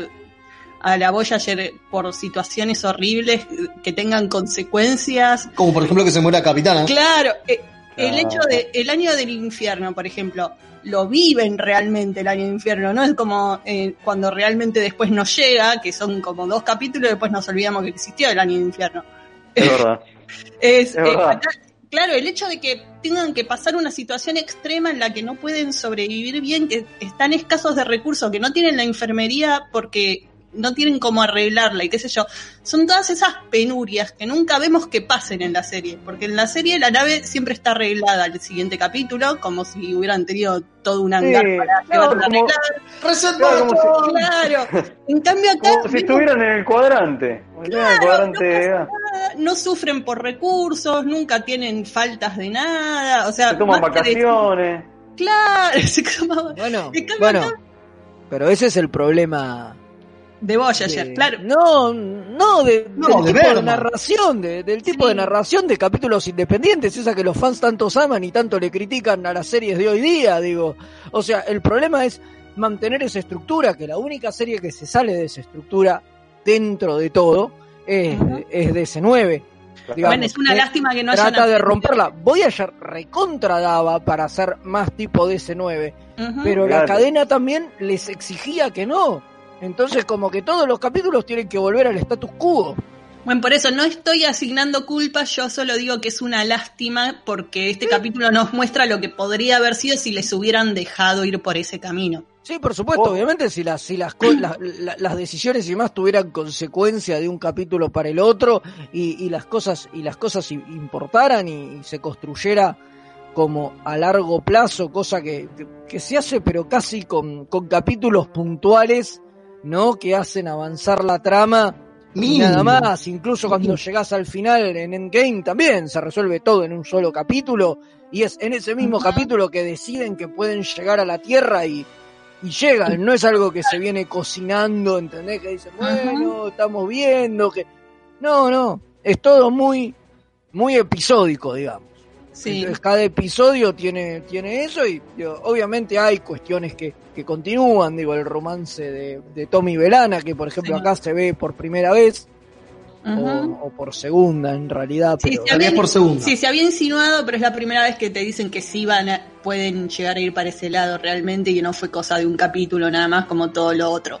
a la Voyager por situaciones horribles que tengan consecuencias. Como por ejemplo que se muera Capitana. Claro, eh, el Ah. hecho de el año del infierno, por ejemplo, lo viven realmente el año del infierno, no es como eh, cuando realmente después nos llega, que son como dos capítulos y después nos olvidamos que existió el año del infierno. Es verdad. Es, Es eh, verdad. acá, claro, el hecho de que tengan que pasar una situación extrema en la que no pueden sobrevivir bien, que están escasos de recursos, que no tienen la enfermería porque no tienen cómo arreglarla y qué sé yo, son todas esas penurias que nunca vemos que pasen en la serie, porque en la serie la nave siempre está arreglada al siguiente capítulo, como si hubieran tenido todo un hangar Sí, para no, llevarla a como- arreglar. Reset Claro, como button. Claro, en cambio acá Como si estuvieran en el cuadrante. Como si estuvieran en el cuadrante A. no sufren por recursos, nunca tienen faltas de nada, o sea, Se toman más que decir- vacaciones. claro, se toman- Bueno, en cambio bueno, acá, pero ese es el problema. de Voyager, de- claro. No, no, de, No, del de tipo de Berman. narración, de- del tipo Sí. de narración de capítulos independientes, esa que los fans tantos aman y tanto le critican a las series de hoy día, digo. O sea, el problema es mantener esa estructura, que la única serie que se sale de esa estructura dentro de todo es, Ujú. es D S nueve. digamos. Bueno, es una Eh, lástima que no hayan Trata de aprendido. romperla. Voyager recontra daba para hacer más tipo D S nueve, Ujú. pero la Claro. cadena también les exigía que no. Entonces como que todos los capítulos tienen que volver al status quo. Bueno, por eso no estoy asignando culpas, yo solo digo que es una lástima porque este capítulo nos muestra lo que podría haber sido si les hubieran dejado ir por ese camino. Sí, por supuesto, Oh. obviamente si las si las, co- la- la- las decisiones y más tuvieran consecuencia de un capítulo para el otro y, y las cosas y las cosas i- importaran y, y se construyera como a largo plazo, cosa que, que, que se hace pero casi con, con capítulos puntuales, ¿no? Que hacen avanzar la trama y Mínimo. nada más. Incluso cuando llegás al final en Endgame también se resuelve todo en un solo capítulo y es en ese mismo Ujú. capítulo que deciden que pueden llegar a la Tierra y, y llegan. No es algo que se viene cocinando, ¿entendés? Que dicen, bueno, estamos viendo que... No, no, es todo muy, muy episódico, digamos. Sí. Entonces cada episodio tiene, tiene eso y digo, obviamente hay cuestiones que, que continúan, digo, el romance de, de Tommy Belana, que por ejemplo Sí. acá se ve por primera vez, Ujú. o, o por segunda en realidad, Sí, pero se había, por segunda. sí, se había insinuado, pero es la primera vez que te dicen que sí van a, pueden llegar a ir para ese lado realmente y que no fue cosa de un capítulo nada más como todo lo otro.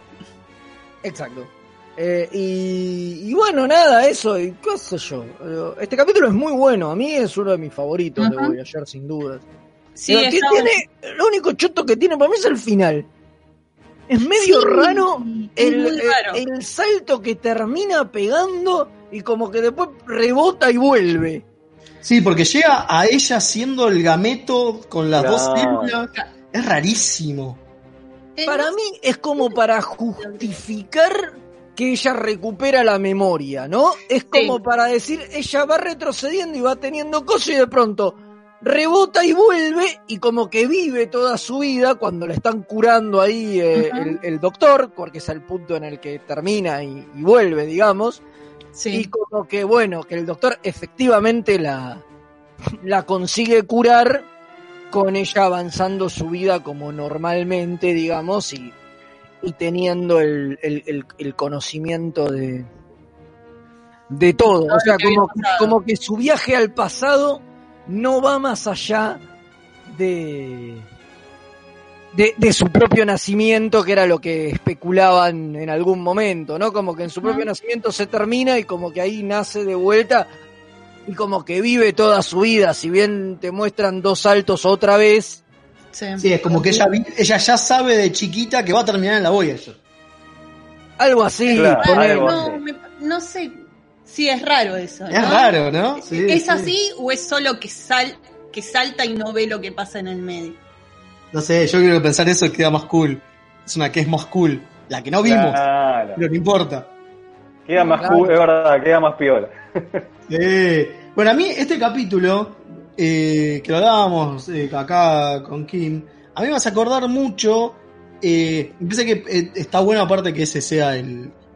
exacto. Eh, y, y bueno, nada, eso, y qué sé yo. Eh, Este capítulo es muy bueno, a mí es uno de mis favoritos de Ujú. Voyager, sin duda. Sí, Digo, ¿qué está- tiene? Lo único choto que tiene para mí es el final. Es medio Sí, raro es el, muy el- raro. el salto que termina pegando y como que después rebota y vuelve. Sí, porque llega a ella siendo el gameto con las dos Claro. células. Es rarísimo. Eh, Para no mí es como para justificar que ella recupera la memoria, ¿no? Es como Sí. para decir, ella va retrocediendo y va teniendo cosas y de pronto rebota y vuelve y como que vive toda su vida cuando la están curando ahí eh, Ujú. el, el doctor, porque es el punto en el que termina y, y vuelve, digamos. Sí. Y como que bueno, que el doctor efectivamente la, la consigue curar con ella avanzando su vida como normalmente, digamos, y, y teniendo el, el, el, el conocimiento de, de todo. Todo O sea, lo que había como, pasado. como que su viaje al pasado no va más allá de, de, de su propio nacimiento, que era lo que especulaban en algún momento, ¿no? Como que en su propio Ujú. nacimiento se termina y como que ahí nace de vuelta y como que vive toda su vida, si bien te muestran dos saltos otra vez. Sí. Sí, es como que ella, vi- ella ya sabe de chiquita que va a terminar en la Voyager. Algo así, Claro, ponele. algo no, así. me- no sé si es raro eso. Es ¿no? raro, ¿no? Sí, ¿Es sí. así o es solo que, sal, que salta y no ve lo que pasa en el medio? No sé, yo creo que pensar eso queda más cool. Es una que es más cool. La que no vimos, Claro. pero no importa. Queda más Claro. cool, es verdad, queda más piola. Eh, bueno, a mí este capítulo, eh, que lo hablábamos eh, acá con Kim, a mí me hace acordar mucho, eh, me parece que eh, está bueno aparte que ese sea el,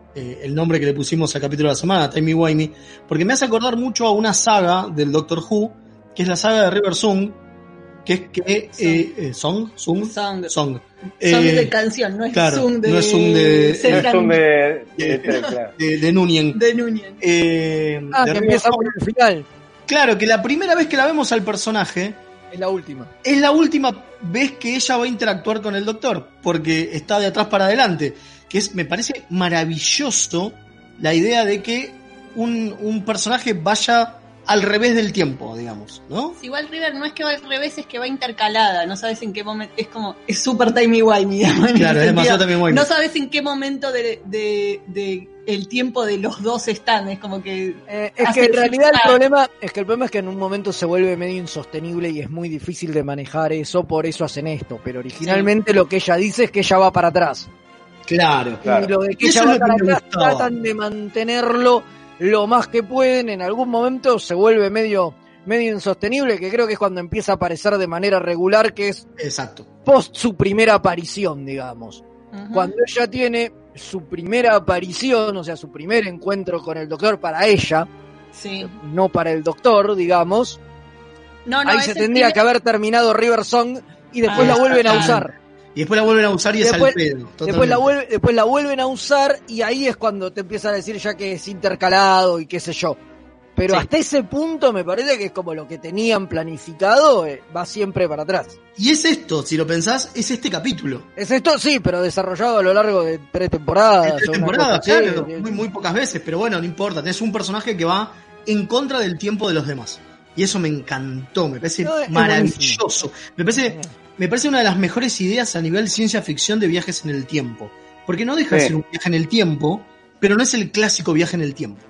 eh, el nombre que le pusimos al capítulo de la semana, Timey-Wimey, porque me hace acordar mucho a una saga del Doctor Who, que es la saga de River Song, que es que... Song. Eh, eh, Song, Song, Song. Song. Song Eh, de canción, no es claro, Zoom de... no es Zoom de... No es Zoom de, de, de, de- claro. de, de Nunien. De Nunien. Eh, Ah, de que River empieza Song. por el final. Claro, que la primera vez que la vemos al personaje Es la última. es la última vez que ella va a interactuar con el doctor, porque está de atrás para adelante. Que es, me parece maravilloso la idea de que un, un personaje vaya al revés del tiempo, digamos, ¿no? Igual River no es que va al revés, es que va intercalada. No sabes en qué momento. Es como. Es súper timey-wimey. digamos, en Claro, ese es demasiado sentido. timey-wimey. No sabes en qué momento de, de, de el tiempo de los dos están. Es como que. Eh, es hace que en realidad el zigzag. problema es que el problema es que en un momento se vuelve medio insostenible y es muy difícil de manejar eso, por eso hacen esto. Pero originalmente lo que ella dice es que ella va para atrás. Claro, Claro. Y lo de que Eso ella es va lo para que me atrás gustaba. tratan de mantenerlo lo más que pueden. En algún momento se vuelve medio, medio insostenible, que creo que es cuando empieza a aparecer de manera regular, que es Exacto. post su primera aparición, digamos. Ujú. Cuando ella tiene su primera aparición, o sea, su primer encuentro con el doctor para ella, Sí. no para el doctor, digamos, No, no, ahí es se el tendría primer- que haber terminado River Song y después Ah, la vuelven a claro. usar. Y después la vuelven a usar y Después- es al pedo. Después totalmente. la, vuelve, después la vuelven a usar y ahí es cuando te empiezan a decir ya que es intercalado y qué sé yo. Pero Sí. hasta ese punto me parece que es como lo que tenían planificado, eh, va siempre para atrás. Y es esto, si lo pensás, es este capítulo. Es esto, sí, pero desarrollado a lo largo de tres temporadas. En tres o una temporadas, cosa así. claro, muy, muy pocas veces, pero bueno, no importa. Tenés un personaje que va en contra del tiempo de los demás. Y eso me encantó, me parece No, es maravilloso. Me parece, me parece una de las mejores ideas a nivel ciencia ficción de viajes en el tiempo. Porque no deja de Sí. ser un viaje en el tiempo, pero no es el clásico viaje en el tiempo.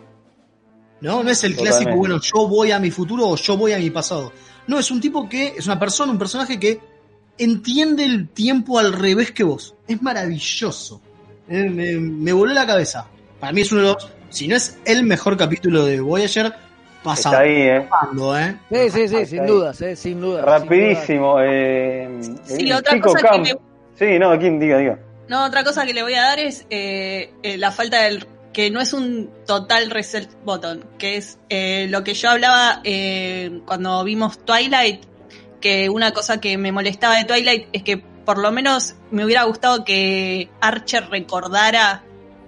¿No? No es el Totalmente. clásico, bueno, yo voy a mi futuro o yo voy a mi pasado. No, es un tipo que, es una persona, un personaje que entiende el tiempo al revés que vos. Es maravilloso. Eh, me, me voló la cabeza. Para mí es uno de los, si no es el mejor capítulo de Voyager, pasa Está ahí, ¿eh? pasando, ¿eh? Sí, sí, sí, Ahí sin está. dudas, eh, sin dudas. Rapidísimo. Eh, Sí, el otra chico cosa Camp. que le- Sí, no, ¿quién? Diga, diga. No, otra cosa que le voy a dar es eh, eh, la falta del... que no es un total reset button, que es eh, lo que yo hablaba eh, cuando vimos Twilight, que una cosa que me molestaba de Twilight es que por lo menos me hubiera gustado que Archer recordara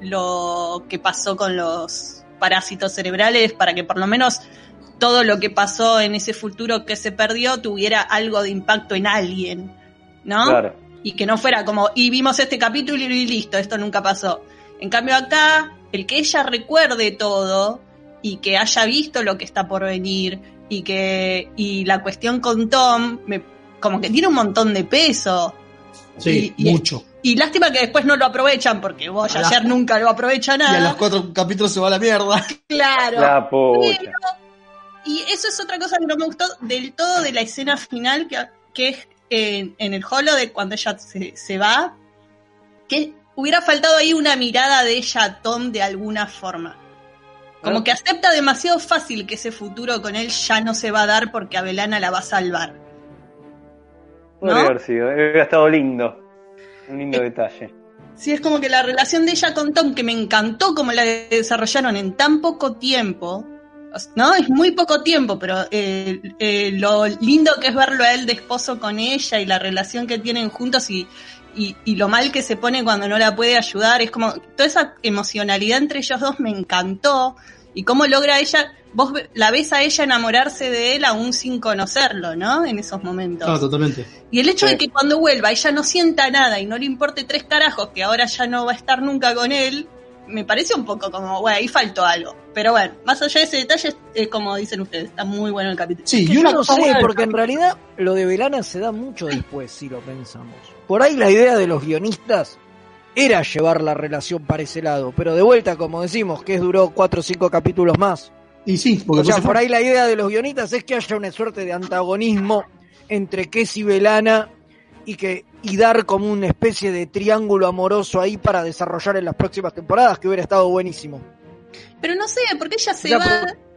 lo que pasó con los parásitos cerebrales, para que por lo menos todo lo que pasó en ese futuro que se perdió tuviera algo de impacto en alguien, ¿no? Claro. Y que no fuera como, y vimos este capítulo y listo, esto nunca pasó. En cambio acá, el que ella recuerde todo y que haya visto lo que está por venir y que y la cuestión con Tom, me, como que tiene un montón de peso. Sí, Y- y- mucho. Y lástima que después no lo aprovechan, porque vos A la- ayer nunca lo aprovecha Y a los nada. cuatro capítulos se va a la mierda. Claro. La pucha. Pero- y eso es otra cosa que no me gustó del todo de la escena final, que, que es en, en el holo de cuando ella se, se va, que hubiera faltado ahí una mirada de ella a Tom de alguna forma. Como Ah. que acepta demasiado fácil que ese futuro con él ya no se va a dar porque Avelana la va a salvar. Podría ¿No? haber sido. Hubiera estado lindo. Un lindo Eh, detalle. Sí, es como que la relación de ella con Tom, que me encantó como la desarrollaron en tan poco tiempo, ¿no? Es muy poco tiempo, pero eh, eh, lo lindo que es verlo a él de esposo con ella y la relación que tienen juntos y, y, y lo mal que se pone cuando no la puede ayudar, es como toda esa emocionalidad entre ellos dos me encantó y cómo logra ella, vos ve- la ves a ella enamorarse de él aún sin conocerlo, ¿no? En esos momentos. Claro, totalmente. Y el hecho Sí. de que cuando vuelva ella no sienta nada y no le importe tres carajos, que ahora ya no va a estar nunca con él, me parece un poco como, bueno, ahí faltó algo. Pero bueno, más allá de ese detalle, eh, como dicen ustedes, está muy bueno el capítulo. Sí, Que y yo una no cosa sé, buena del porque en realidad lo de Belana se da mucho después, si lo pensamos. Por ahí la idea de los guionistas era llevar la relación para ese lado, pero de vuelta, como decimos, que duró cuatro o cinco capítulos más. Y sí, porque O sea, después se por fue. ahí la idea de los guionistas es que haya una suerte de antagonismo entre Kes y Belana y que y dar como una especie de triángulo amoroso ahí para desarrollar en las próximas temporadas, que hubiera estado buenísimo. Pero no sé, porque ella se Ya, va, pero-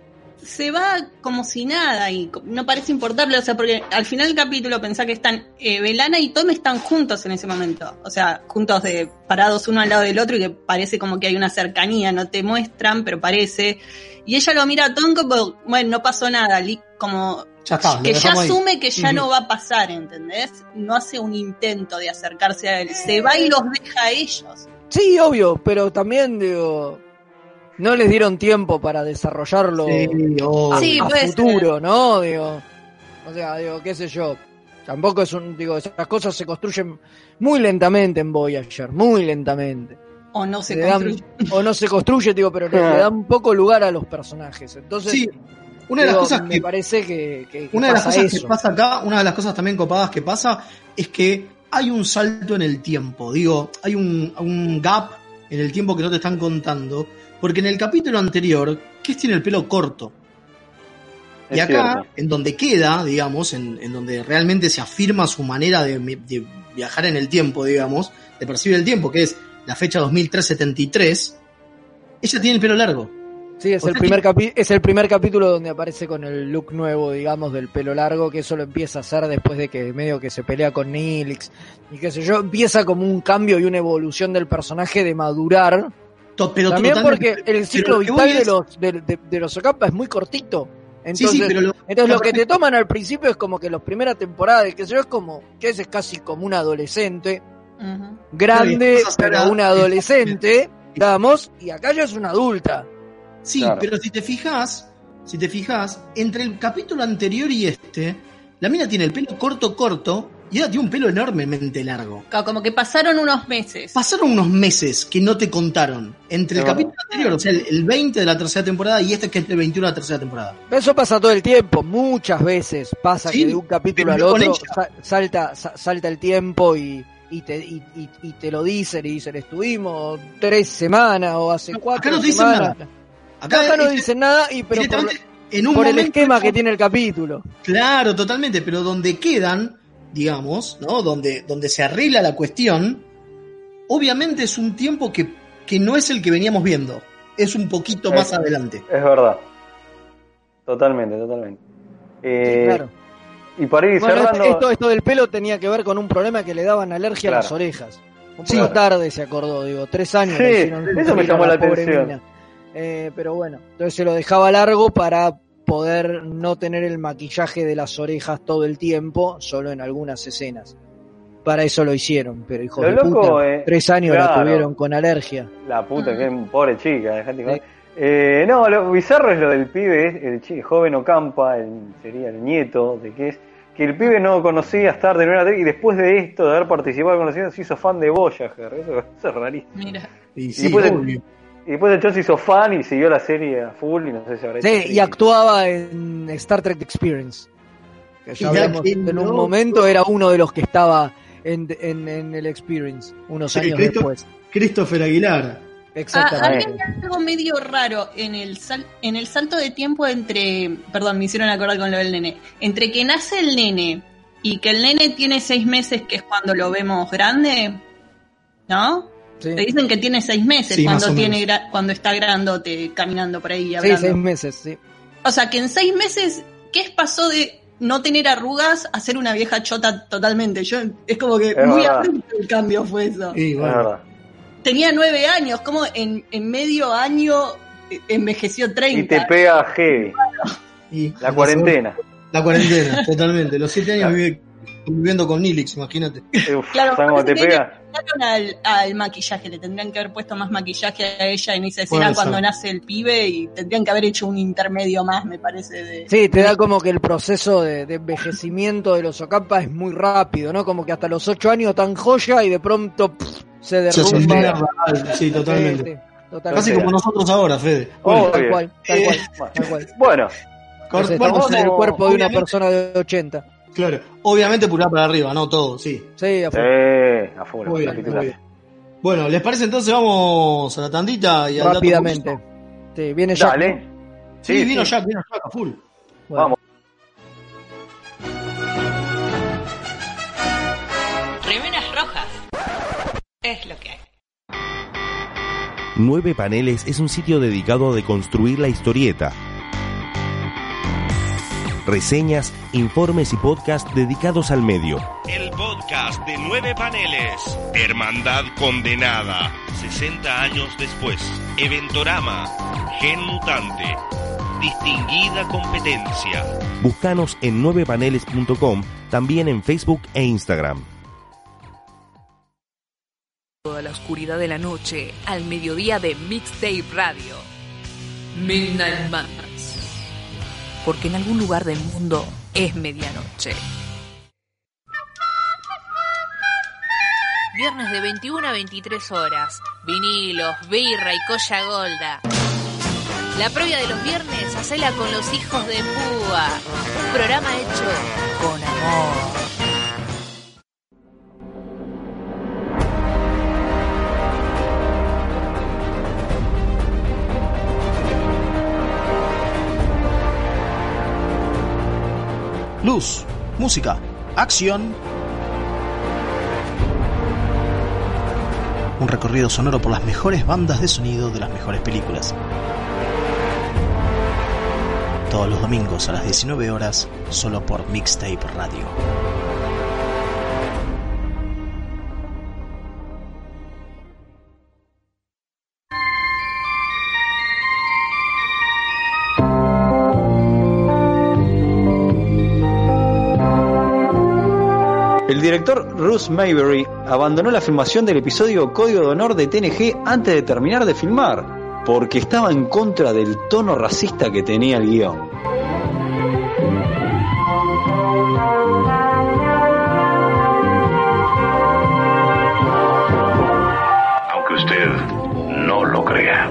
se va como si nada y no parece importarle, o sea, porque al final del capítulo pensá que están, eh, B'Elanna y Tom están juntos en ese momento, o sea, juntos de parados uno al lado del otro y que parece como que hay una cercanía, no te muestran, pero parece, y ella lo mira a Tom como, bueno, no pasó nada, li- como Ya está, lo que ya dejamos ahí. asume que ya Ujú. no va a pasar, ¿entendés? No hace un intento de acercarse a él, se va y los deja a ellos. Sí, obvio, pero también, digo, no les dieron tiempo para desarrollarlo Sí, obvio. a, Sí, a puede futuro, ¿no? Digo, o sea, digo, qué sé yo. Tampoco es un, digo, esas cosas se construyen muy lentamente en Voyager, muy lentamente. O no se Le dan- construye. o no se construye, digo, pero le, le dan poco lugar a los personajes. Entonces, Sí, una de las digo, cosas me que parece que, que- que Una de las pasa cosas eso. que pasa acá, una de las cosas también copadas que pasa, es que hay un salto en el tiempo. Digo, hay un, un gap en el tiempo que no te están contando. Porque en el capítulo anterior, Kes tiene el pelo corto. Es Y acá, cierto. en donde queda, digamos, en, en donde realmente se afirma su manera de, de viajar en el tiempo, digamos, de percibir el tiempo, que es la fecha dos mil trescientos setenta y tres, ella tiene el pelo largo. Sí, es O el, sea primer que- capi- es el primer capítulo donde aparece con el look nuevo, digamos, del pelo largo, que eso lo empieza a hacer después de que medio que se pelea con Neelix y qué sé yo, empieza como un cambio y una evolución del personaje de madurar. To- pero También totalmente- porque el pero ciclo lo que vital voy de es- los de, de, de los Okapa es muy cortito. Entonces, Sí, sí, pero lo- entonces no, lo que te perfecto. toman al principio es como que las primeras temporadas, de que yo es como, que ese es casi como un adolescente, Ujú. grande, Cosas pero para- una adolescente, digamos, y acá ya es una adulta. Sí, Claro. pero si te fijas, si te fijas, entre el capítulo anterior y este, la mina tiene el pelo corto, corto, y ella tiene un pelo enormemente largo. Claro, como que pasaron unos meses. Pasaron unos meses que no te contaron entre el No. capítulo anterior, o sea, el, el veinte de la tercera temporada, y este que es el veintiuno de la tercera temporada. Eso pasa todo el tiempo, muchas veces pasa Sí, que de un capítulo al pero con otro ella. sa- salta sa- salta el tiempo y, y, te, y, y- y te lo dicen y dicen, estuvimos tres semanas o hace No, cuatro acá no te dicen semanas. nada. Acá, acá no es- dicen nada, y pero por, directamente, en un por el momento- esquema que tiene el capítulo. Claro, totalmente, pero donde quedan, digamos, ¿no? Donde, donde se arregla la cuestión, obviamente es un tiempo que, que no es el que veníamos viendo. Es un poquito Es- más adelante. Es verdad. Totalmente, totalmente. Eh, Sí, claro. Y para ir Bueno, cerrando. esto, esto del pelo tenía que ver con un problema que le daban alergia a las Claro. orejas. Un Sí. poco tarde se acordó, digo, tres años. Sí, le hicieron eso me sufrir a llamó la pobre atención. mina. Eh, pero bueno, entonces se lo dejaba largo para poder no tener el maquillaje de las orejas todo el tiempo, solo en algunas escenas. Para eso lo hicieron, pero hijos Lo de loco, puta, eh, tres años la claro. tuvieron con alergia. La puta, Mm. que pobre chica, dejate igual. Eh, no, lo bizarro es lo del pibe, es el chi- joven Ocampa, el, sería el nieto de que es, que el pibe no conocía Star de nueve y después de esto, de haber participado con la serie, se hizo fan de Voyager, eso, eso es rarísimo. Mira. Y Y sí, después, el, obvio. y después el chon se hizo fan y siguió la serie a full y no sé si habrá hecho Sí, y película. actuaba en Star Trek The Experience. Que ya Mirá hablamos qué en un loco. momento, era uno de los que estaba en, en, en el Experience, unos Sí, años Cristo- después. Christopher Aguilar. Ah, Exactamente. había algo medio raro en el sal- en el salto de tiempo entre, perdón, me hicieron acordar con lo del nene, entre que nace el nene y que el nene tiene seis meses, que es cuando lo vemos grande, ¿no? Sí. Te dicen que tiene seis meses Sí, más cuando o tiene menos. gra- cuando está grandote caminando por ahí y Sí, hablando. seis meses, sí. O sea, que en seis meses, ¿qué pasó de no tener arrugas a ser una vieja chota totalmente? Yo es como que Es muy verdad. abrupto el cambio fue eso. Y Es bueno, verdad. Tenía nueve años, como en, en medio año eh, envejeció treinta. Y te pega heavy, y la cuarentena. La cuarentena, totalmente. Los siete años vive conviviendo con Nilix, imagínate. Uf, Claro, ¿sabes cómo te parece que pega? le Al, al maquillaje, le tendrían que haber puesto más maquillaje a ella en esa escena Puede cuando ser. nace el pibe y tendrían que haber hecho un intermedio más, me parece. De... Sí, te da como que el proceso de, de envejecimiento de los Ocampa es muy rápido, ¿no? Como que hasta los ocho años tan joya y de pronto pff, se Se hace derrumba. mierda. Sí, totalmente. Sí, sí, totalmente. Casi como nosotros ahora, Fede. Oh, Tal Obvio. cual, tal Eh, cual, tal cual. Bueno, Cor- Entonces, bueno, estamos en el vamos- cuerpo de una obviamente- persona de ochenta. Claro, obviamente pulgar para arriba, no todo, sí. Sí, a full. eh, a full, Muy bien, capitular. muy bien. Bueno, ¿les parece entonces vamos a la tandita y al dato Rápidamente. curioso? Sí, viene ya. Dale. Sí, vino Jack, vino Jack a full. Vamos. Remeras rojas. Es lo que hay. Nueve Paneles es un sitio dedicado a deconstruir la historieta. reseñas, informes y podcast dedicados al medio. El podcast de Nueve Paneles. Hermandad Condenada. sesenta años después. Eventorama. Gen Mutante. Distinguida Competencia. Búscanos en nueve paneles punto com, también en Facebook e Instagram. Toda la oscuridad de la noche, al mediodía de Mixtape Radio. Midnight Madness. Porque en algún lugar del mundo es medianoche. Viernes de veintiuna a veintitrés horas. Vinilos, birra y colla golda. La previa de los viernes, hacela con los hijos de Púa. Un programa hecho con amor. Luz, música, acción. Un recorrido sonoro por las mejores bandas de sonido de las mejores películas. Todos los domingos a las diecinueve horas, solo por Mixtape Radio. El director Russ Mayberry abandonó la filmación del episodio Código de Honor de T N G antes de terminar de filmar, porque estaba en contra del tono racista que tenía el guión. Aunque usted no lo crea.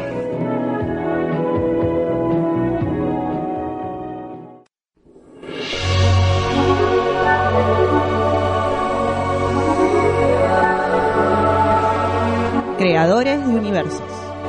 Creadores de universos.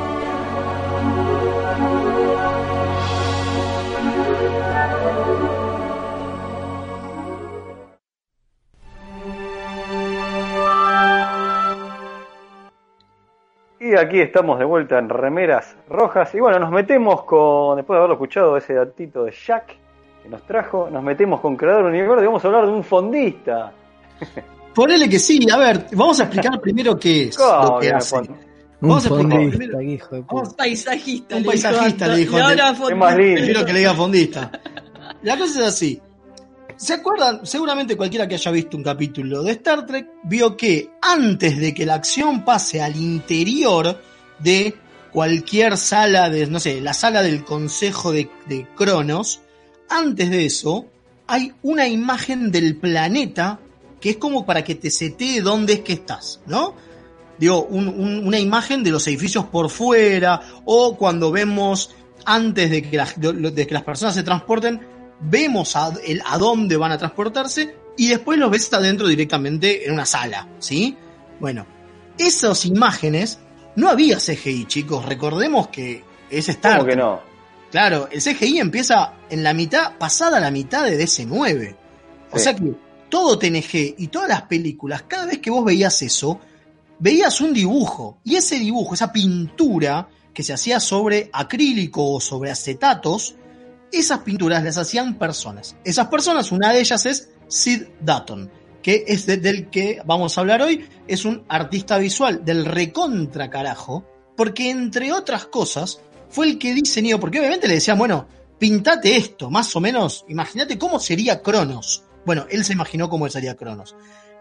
Y aquí estamos de vuelta en Remeras Rojas. Y bueno, nos metemos con, después de haberlo escuchado ese datito de Jack que nos trajo, nos metemos con Creador Universo y vamos a hablar de un fondista. Ponele que sí, a ver, vamos a explicar primero qué es lo que hace. Vamos a explicar primero. Un paisajista. Un paisajista le dijo. Es más lindo. Quiero que le diga fondista. La cosa es así. ¿Se acuerdan? Seguramente cualquiera que haya visto un capítulo de Star Trek vio que antes de que la acción pase al interior de cualquier sala de, no sé, la sala del consejo de, de Cronos, antes de eso hay una imagen del planeta que es como para que te setee dónde es que estás, ¿no? Digo, un, un, una imagen de los edificios por fuera, o cuando vemos antes de que, la, de que las personas se transporten, vemos a, el, a dónde van a transportarse y después los ves adentro directamente en una sala, ¿sí? Bueno, esas imágenes no había C G I, chicos. Recordemos que es Star Trek. ¿Cómo que no? Claro, el C G I empieza en la mitad, pasada la mitad de D S nueve. O sí. sea que todo T N G y todas las películas, cada vez que vos veías eso, veías un dibujo. Y ese dibujo, esa pintura que se hacía sobre acrílico o sobre acetatos, esas pinturas las hacían personas. Esas personas, una de ellas es Sid Dutton, que es de, del que vamos a hablar hoy. Es un artista visual del recontra carajo, porque entre otras cosas fue el que diseñó, porque obviamente le decían, bueno, pintate esto, más o menos, imagínate cómo sería Cronos. Bueno, él se imaginó cómo sería Cronos.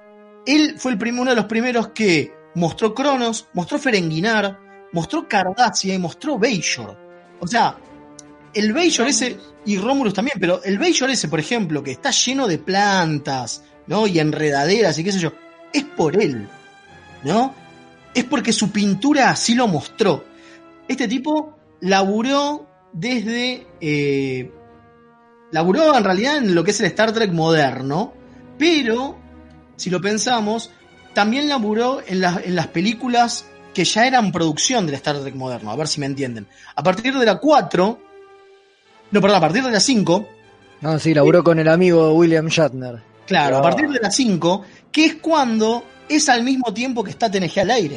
Él fue el prim- uno de los primeros que mostró Cronos, mostró Ferenginar, mostró Cardassia y mostró Bajor. O sea, el Bajor ese, y Romulus también, pero el Bajor ese, por ejemplo, que está lleno de plantas, ¿no? Y enredaderas y qué sé yo, es por él, ¿no? Es porque su pintura así lo mostró. Este tipo laburó desde... Eh, laburó en realidad en lo que es el Star Trek moderno, pero, si lo pensamos, también laburó en, la, en las películas que ya eran producción del Star Trek moderno, a ver si me entienden. A partir de la cuatro... No, perdón, a partir de la cinco... No, sí, laburó eh, con el amigo William Shatner. Claro, oh. a partir de la cinco, que es cuando es al mismo tiempo que está T N G al aire.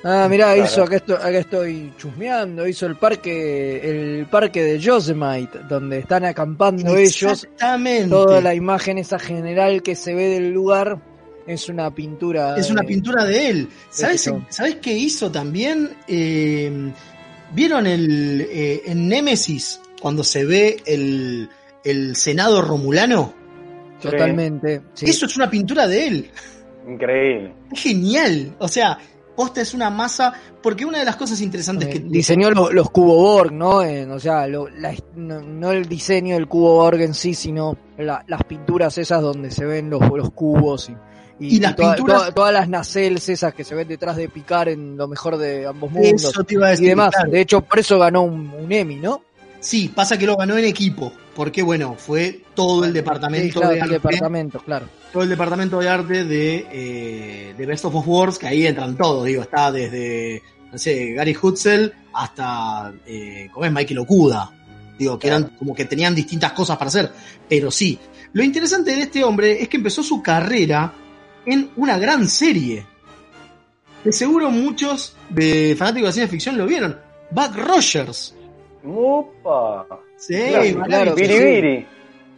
Ah, mirá, Claro. hizo, acá estoy, acá estoy chusmeando, hizo el parque, el parque de Yosemite, donde están acampando ellos. Exactamente. Toda la imagen esa general que se ve del lugar es una pintura. Es una de- pintura de él. ¿Sabes, ese chabón. ¿sabes qué hizo también? Eh, ¿Vieron el eh, en Némesis cuando se ve el, el Senado Romulano? Totalmente. sí. Eso es una pintura de él. Increíble. Es genial. O sea, posta es una masa. Porque una de las cosas interesantes que Diseñó lo- los cubo Borg, ¿no? En- o sea, lo- la- no, no el diseño del cubo Borg en sí, sino la- las pinturas esas donde se ven los, los cubos y, y, Y las y toda- pinturas- toda- todas las nacelles esas que se ven detrás de Picard en lo mejor de ambos mundos Eso te iba a decir, y demás. claro. De hecho, por eso ganó un, un Emmy, ¿no? Sí, pasa que lo ganó en equipo. Porque, bueno, fue todo el Sí, departamento claro, de el arte. departamento, claro. Todo el departamento de arte de, eh, de Best of Both Worlds, que ahí entran todos, digo, está desde, no sé, Gary Hutzel hasta, eh, ¿cómo es? Michael Okuda. Digo, que eran como que tenían distintas cosas para hacer. Pero sí, lo interesante de este hombre es que empezó su carrera en una gran serie. Que seguro muchos de fanáticos de ciencia ficción lo vieron. Buck Rogers. ¡Opa! Sí, Claro, claro, Biri sí. Biri.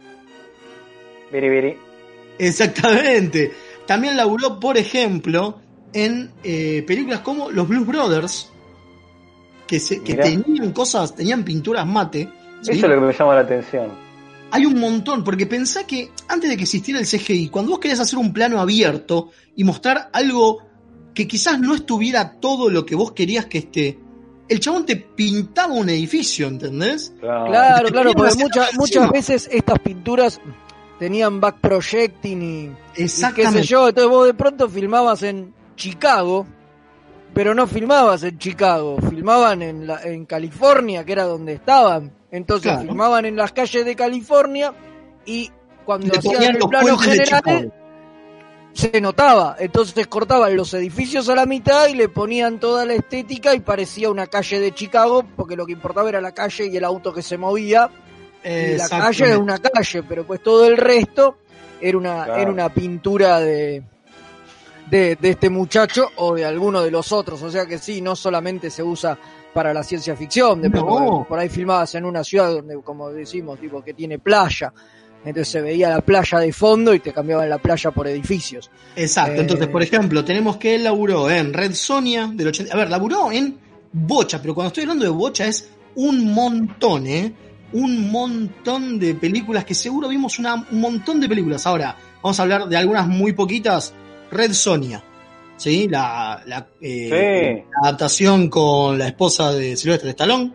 Biri Biri. Exactamente. También laburó, por ejemplo, en eh, películas como Los Blues Brothers, que, se, que Mirá. tenían cosas, tenían pinturas mate. ¿sí? Eso es lo que me llama la atención. Hay un montón, porque pensá que antes de que existiera el C G I, cuando vos querías hacer un plano abierto y mostrar algo que quizás no estuviera todo lo que vos querías que esté, el chabón te pintaba un edificio, ¿entendés? Claro, Te claro, ponían porque hacia muchas encima. muchas veces estas pinturas tenían back projecting y, y qué Exactamente. sé yo, entonces vos de pronto filmabas en Chicago, pero no filmabas en Chicago, filmaban en, la, en California, que era donde estaban. Entonces Claro. filmaban en las calles de California y cuando Le hacían ponían el los plano puentes de general Chicago. se notaba. Entonces cortaban los edificios a la mitad y le ponían toda la estética y parecía una calle de Chicago, porque lo que importaba era la calle y el auto que se movía. Y la Exactamente. calle era una calle, pero pues todo el resto era una, Claro. era una pintura de, de, de este muchacho o de alguno de los otros. O sea que sí, no solamente se usa para la ciencia ficción, de No. pronto, por ahí filmabas en una ciudad donde, como decimos, tipo que tiene playa. Entonces se veía la playa de fondo y te cambiaban la playa por edificios. Exacto, Eh, entonces, por ejemplo, tenemos que él laburó en Red Sonja del ochenta. A ver, laburó en bocha, pero cuando estoy hablando de bocha es un montón, ¿eh? Un montón de películas que seguro vimos una, un montón de películas. Ahora, vamos a hablar de algunas muy poquitas. Red Sonja, ¿sí? La, la, eh, Sí. la adaptación con la esposa de Sylvester Stallone.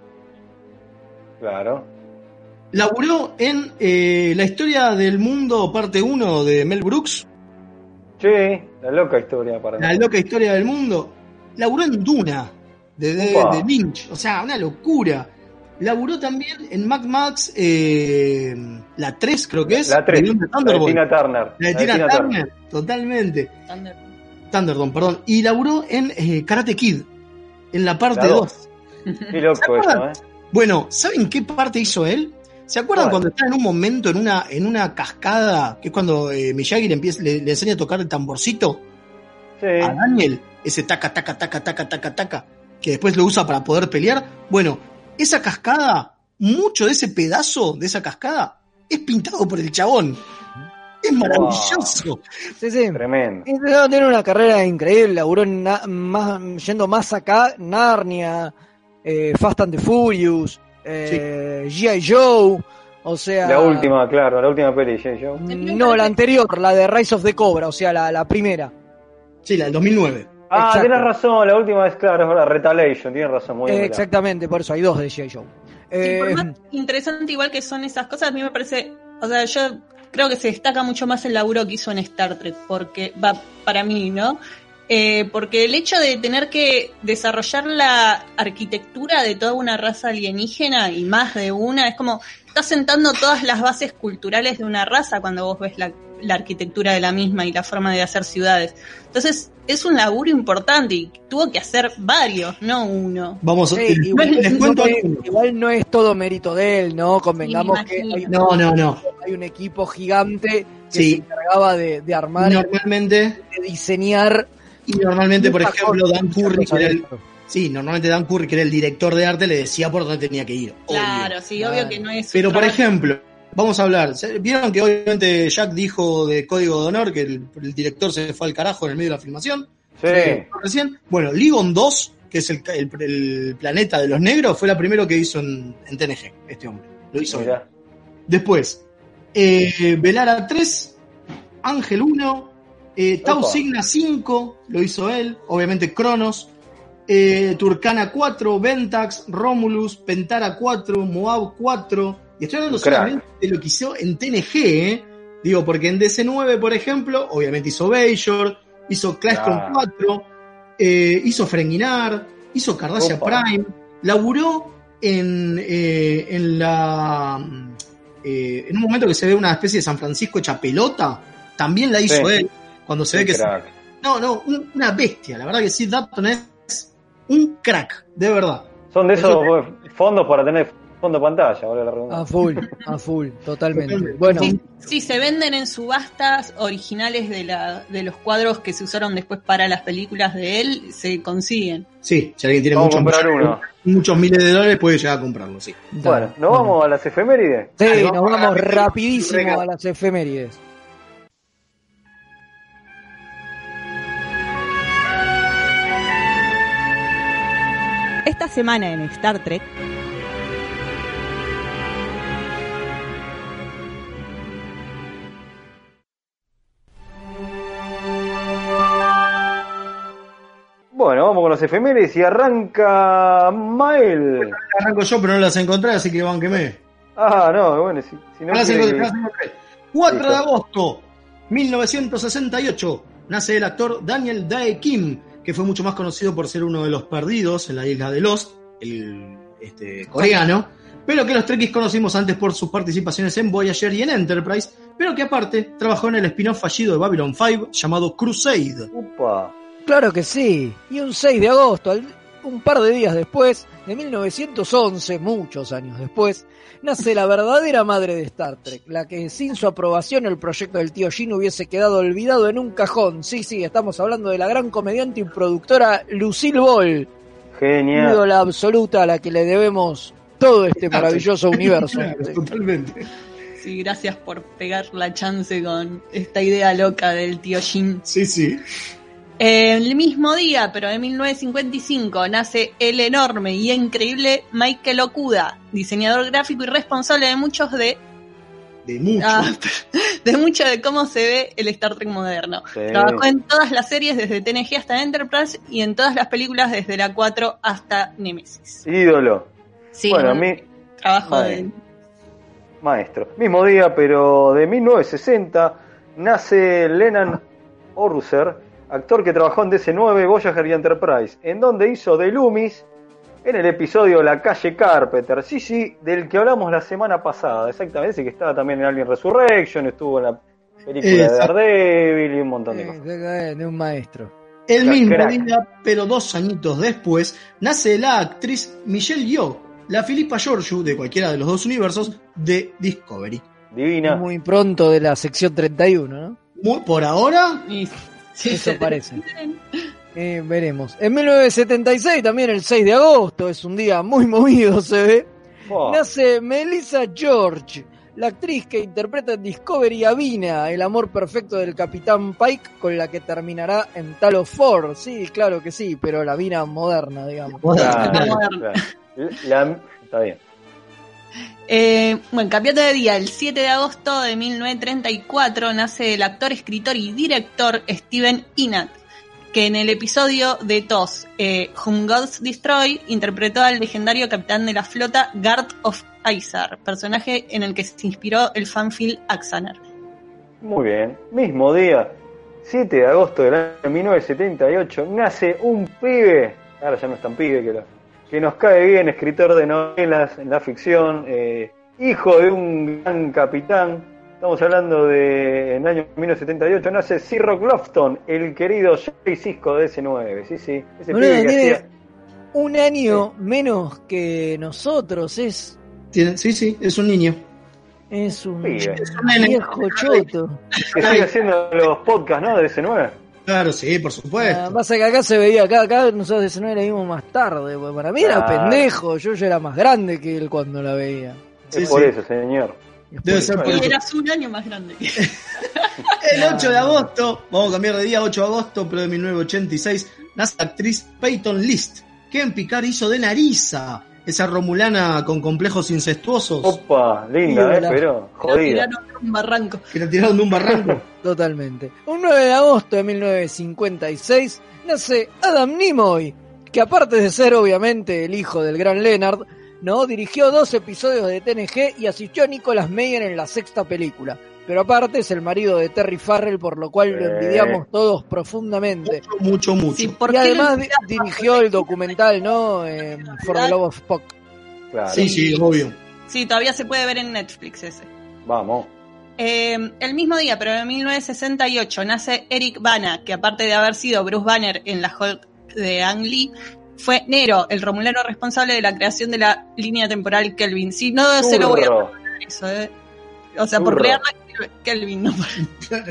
Claro. Laburó en eh, La historia del mundo, parte uno de Mel Brooks. Sí, la loca historia para La mí. loca historia del mundo. Laburó en Duna, de, de, Upa. de Lynch. O sea, una locura. Laburó también en Mad Max, eh, la tres creo que es. La tres, de Beyond the la de Thunderbolt. Tina Turner. La de Tina Turner, totalmente. Thunder. Thunderdome, perdón. Y laburó en eh, Karate Kid, en la parte La dos. dos. Qué loco ¿Se acuerdan? eso, ¿eh? Bueno, ¿saben qué parte hizo él? ¿Se acuerdan ¿Cuál? cuando está en un momento en una, en una cascada, que es cuando eh, Miyagi le, empieza, le, le enseña a tocar el tamborcito Sí. a Daniel? Ese taca, taca, taca, taca, taca, taca, que después lo usa para poder pelear. Bueno, esa cascada, mucho de ese pedazo de esa cascada es pintado por el chabón. Es maravilloso. Sí, sí. Tremendo. Este tipo tiene una carrera increíble, laburó en na- más, yendo más acá, Narnia, eh, Fast and the Furious, eh, G I. Joe, o sea... La última, claro, la última peli de G I. Joe. No, la anterior, la de Rise of the Cobra, o sea, la, la primera. Sí, la del dos mil nueve. Ah, Exacto. tienes razón, la última es claro, es verdad, Retaliation, tienes razón, muy Eh, bien. exactamente, por eso hay dos de G I. Joe. Y Eh, por más interesante igual que son esas cosas, a mí me parece, o sea, yo creo que se destaca mucho más el laburo que hizo en Star Trek, porque va para mí, ¿no? Eh, porque el hecho de tener que desarrollar la arquitectura de toda una raza alienígena y más de una, es como, estás sentando todas las bases culturales de una raza cuando vos ves la, la arquitectura de la misma y la forma de hacer ciudades. Entonces, es un laburo importante y tuvo que hacer varios, no uno. Vamos a sí, les, igual, les no cuento es, alguno. igual no es todo mérito de él, ¿no? Convengamos Sí, me que hay, imagino. No, no, no. hay un equipo gigante que Sí. se encargaba de, de armar, Normalmente, de diseñar Y normalmente, por Muchas ejemplo, cosas, Dan muchas Curry, que cosas era de el, esto. sí, normalmente Dan Curry, que era el director de arte, le decía por dónde tenía que ir. Claro, obvio. sí, obvio que no es. Pero, un por trabajo- ejemplo, vamos a hablar. ¿Vieron que obviamente Jack dijo de Código de Honor que el, el director se fue al carajo en el medio de la filmación? Sí. Recién. Bueno, Ligon dos, que es el, el- el planeta de los negros, fue la primero que hizo en, en T N G, este hombre. Lo hizo él. Mirá. Después, eh, Velara tres, Ángel uno, eh, Tau Opa. Signa cinco, lo hizo él, obviamente Cronos, eh, Turcana cuatro, Ventax, Romulus, Pentara cuatro, Moab cuatro, y estoy hablando Un crack. solamente de lo que hizo en T N G, ¿eh? Digo, porque en D C nueve, por ejemplo, obviamente hizo Bajor, hizo Classroom Ah. cuatro, eh, hizo Frenginar, hizo Cardassia Opa. Prime, laburó en, eh, en la eh, en un momento que se ve una especie de San Francisco hecha pelota, también la hizo Sí. él, cuando se Qué ve que crack. se, no, no, un- una bestia, la verdad que sí, Dapton es un crack, de verdad. Son de esos eh, fondos para tener fondo de pantalla, ahora la A redundancia. full, a full, totalmente. Bueno, Sí, sí, se venden en subastas originales de, la, de los cuadros que se usaron después para las películas de él, se consiguen. Sí, si alguien tiene Vamos a muchos, comprar uno. muchos miles de dólares puede llegar a comprarlo, sí. Bueno, ¿nos vamos a las efemérides? sí, Dale, nos vamos vamos rápido. rapidísimo Regalo. a las efemérides. Esta semana en Star Trek, Bueno, vamos con las efemérides y arranca Mael. Arranco yo, pero no las encontré, así que banqueme. Ah, no, bueno, si, si no No las quiere encontré, que- no las encontré. cuatro de Listo. agosto mil novecientos sesenta y ocho nace el actor Daniel Dae Kim, que fue mucho más conocido por ser uno de los perdidos en la isla de Lost, el este, coreano, pero que los Trekkies conocimos antes por sus participaciones en Voyager y en Enterprise, pero que aparte trabajó en el spin-off fallido de Babylon cinco llamado Crusade. Upa. Claro que sí. Y un seis de agosto, al- un par de días después, de mil novecientos once, muchos años después, nace la verdadera madre de Star Trek, la que sin su aprobación el proyecto del tío Gene hubiese quedado olvidado en un cajón. Sí, sí, estamos hablando de la gran comediante y productora Lucille Ball, Genial. ídola absoluta a la que le debemos todo este maravilloso universo. Claro, Sí. totalmente. Sí, gracias por pegar la chance con esta idea loca del tío Jin. Sí, sí. El mismo día, pero en mil novecientos cincuenta y cinco, nace el enorme y increíble Michael Okuda, diseñador gráfico y responsable de muchos de De mucho. ah, de mucho de cómo se ve el Star Trek moderno. Sí. Trabajó en todas las series desde T N G hasta Enterprise y en todas las películas desde la cuatro hasta Nemesis. Ídolo. Sí, bueno, un mi trabajo Vale. de maestro. Mismo día, pero de mil novecientos sesenta, nace Lennon Orser, actor que trabajó en D C nueve, Voyager y Enterprise, en donde hizo de Loomis en el episodio La calle Carpenter. Sí, sí, del que hablamos la semana pasada, exactamente, ese que estaba también en Alien Resurrection, estuvo en la película de Exacto. Daredevil y un montón de Eh, cosas. de, de un maestro. El Crack, mismo crack. día, pero dos añitos después, nace la actriz Michelle Yeoh, la Philippa Georgiou de cualquiera de los dos universos de Discovery. Divina. Muy pronto de la sección treinta y uno, ¿no? Muy, por ahora, y- sí, Eso se- parece. Eh, veremos. En mil novecientos setenta y seis, también el seis de agosto, es un día muy movido, se ve. Oh, Nace Melissa George, la actriz que interpreta en Discovery a Vina, el amor perfecto del Capitán Pike, con la que terminará en Talos Four. Sí, claro que sí, pero la Vina moderna, digamos. claro, Claro. claro. La- está bien. Eh, bueno, cambiando de día, el siete de agosto de mil novecientos treinta y cuatro nace el actor, escritor y director Steven Inat, que en el episodio de T O S, eh, Whom Gods Destroy, interpretó al legendario capitán de la flota Garth of Izar, personaje en el que se inspiró el fanfilm Axanar. Muy bien. Mismo día, siete de agosto del año mil novecientos setenta y ocho, nace un pibe, ahora ya no es tan pibe, que, lo- que nos cae bien, escritor de novelas en la ficción, eh, hijo de un gran capitán. Estamos hablando de, en el año mil novecientos setenta y ocho, nace C-Rock Lofton, el querido Jay Sisko de D C nueve. Sí, sí, ese Boludo, pibe que tiene hacía... un año menos que nosotros, es, tiene- sí, sí, es un niño. es un Pibe. nene. viejo choto. Que sigue haciendo los podcasts, ¿no? De D C nueve. Claro, sí, por supuesto. Ah, pasa que acá se veía, acá, acá nosotros ese nueve la vimos más tarde, porque para mí era Claro. pendejo, yo ya era más grande que él cuando la veía. Es Sí, por sí. eso, señor. Debe ser por Y eso. eras un año más grande. El ocho de agosto, vamos a cambiar de día, ocho de agosto, pero de mil novecientos ochenta y seis, nace la actriz Peyton List, que en Picard hizo de Narisa, esa romulana con complejos incestuosos. Opa, linda, Sí, eh, la- pero La jodida. tiraron de un barranco. Que la tiraron de un barranco. Totalmente. Un nueve de agosto de mil novecientos cincuenta y seis nace Adam Nimoy, que aparte de ser obviamente el hijo del gran Leonard, ¿no? Dirigió dos episodios de T N G y asistió a Nicolas Meyer en la sexta película. Pero aparte es el marido de Terry Farrell, por lo cual lo Eh. envidiamos todos profundamente. Mucho, mucho. Sí, ¿por Y qué además lo di- envidiamos? dirigió el documental, ¿no? Eh, For the Love of Spock. Claro. Sí, sí, obvio. Sí, todavía se puede ver en Netflix ese. Vamos. Eh, el mismo día, pero en mil novecientos sesenta y ocho, nace Eric Bana, que aparte de haber sido Bruce Banner en la Hulk de Ang Lee, fue Nero, el romulano responsable de la creación de la línea temporal Kelvin. Si no, se lo voy a Churro. perdonar eso, ¿eh? O sea, por Churro. crear la Kelvin, no por...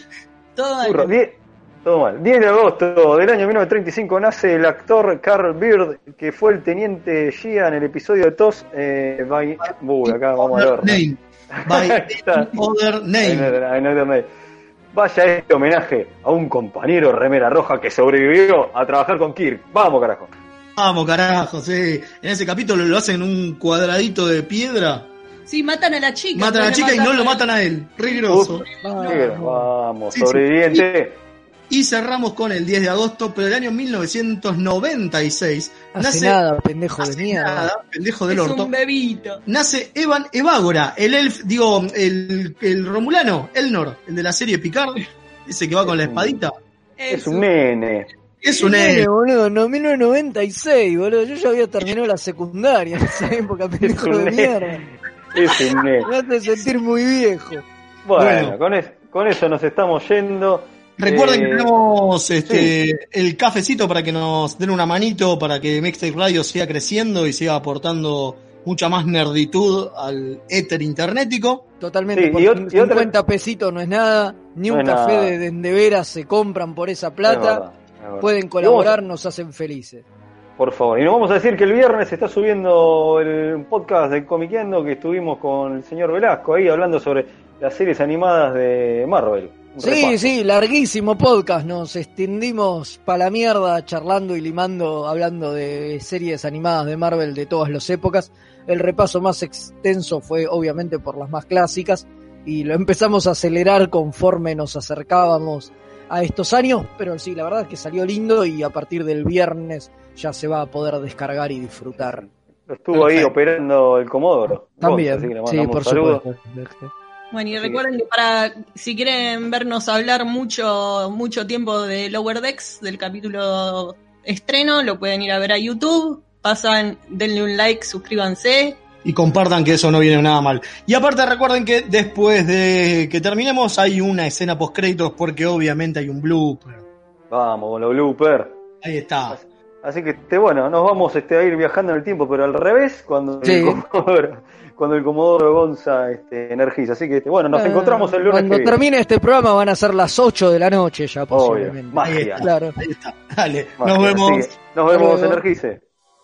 Todo mal. Churro. Die- Todo mal. diez de agosto del año mil novecientos treinta y cinco nace el actor Carl Beard, que fue el teniente Gia en el episodio de T O S. Eh, by... Uy, acá vamos a ver. Name. By Ahí está. Other Name. Another- Another Name. Vaya este homenaje a un compañero remera roja que sobrevivió a trabajar con Kirk. Vamos, carajo. Vamos, carajo, sí. En ese capítulo lo hacen en un cuadradito de piedra. Sí, matan a la chica. Matan a la le chica y no matan lo a- matan a él. Re grosso. Negro, Vamos, Sí, sí. sobreviviente. Y cerramos con el diez de agosto, pero del año mil novecientos noventa y seis. Hace nace, nada, pendejo de hace mierda. nada, pendejo del Es orto. un bebito. Nace Evan Evagora, el elf, digo, el, el romulano, Elnor, el de la serie Picard, ese que va con la espadita. Es un nene. Es un Nene, elf. boludo, no, mil novecientos noventa y seis, boludo. Yo ya había terminado la secundaria en esa época, pendejo un de nene. mierda. Es un nene. Me hace sentir muy viejo. Bueno, Bueno. Con, es- con eso nos estamos yendo. Recuerden Eh, que tenemos este, el cafecito para que nos den una manito, para que Mixtape Radio siga creciendo y siga aportando mucha más nerditud al éter internetico. Totalmente, Sí, por y ot- y otra- cincuenta pesitos no es nada, ni No un es café nada. de, de endeveras se compran por esa Es plata. verdad, es verdad. Pueden Y colaborar, vamos nos hacen felices. a- por favor. Y nos vamos a decir que el viernes se está subiendo el podcast de Comiqueando que estuvimos con el señor Velasco ahí hablando sobre las series animadas de Marvel. Un Sí, repaso. sí, larguísimo podcast. Nos extendimos pa' la mierda charlando y limando, hablando de series animadas de Marvel de todas las épocas. El repaso más extenso fue obviamente por las más clásicas y lo empezamos a acelerar conforme nos acercábamos a estos años, pero sí, la verdad es que salió lindo y a partir del viernes ya se va a poder descargar y disfrutar. Lo estuvo ahí Perfecto. operando el Comodoro. También, Gonza, así que le sí, mandamos por saludos. supuesto. Bueno, y Sí. recuerden que para si quieren vernos hablar mucho mucho tiempo de Lower Decks, del capítulo estreno, lo pueden ir a ver a YouTube. Pasan, denle un like, suscríbanse. Y compartan que eso no viene nada mal. Y aparte recuerden que después de que terminemos hay una escena post créditos porque obviamente hay un blooper. Vamos con los bloopers. Ahí está. Así que este, bueno, nos vamos este, a ir viajando en el tiempo, pero al revés, cuando Sí. el Comodoro, cuando el Comodoro Gonza este, energiza. Así que este, bueno, nos Eh, encontramos el lunes Cuando que viene. termine este programa van a ser las ocho de la noche ya posiblemente. magia. Claro. Ahí está. Dale, Magia. nos vemos. Así que nos vemos, Hasta luego. energice.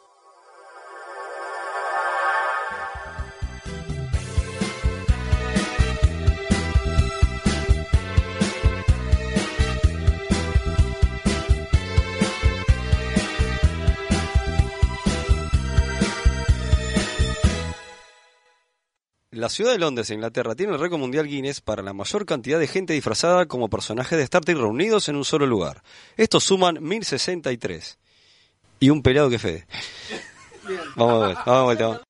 La ciudad de Londres, Inglaterra, tiene el récord mundial Guinness para la mayor cantidad de gente disfrazada como personajes de Star Trek reunidos en un solo lugar. Estos suman mil sesenta y tres. Y un pelado que fede. Vamos a ver, vamos a ver. Vamos.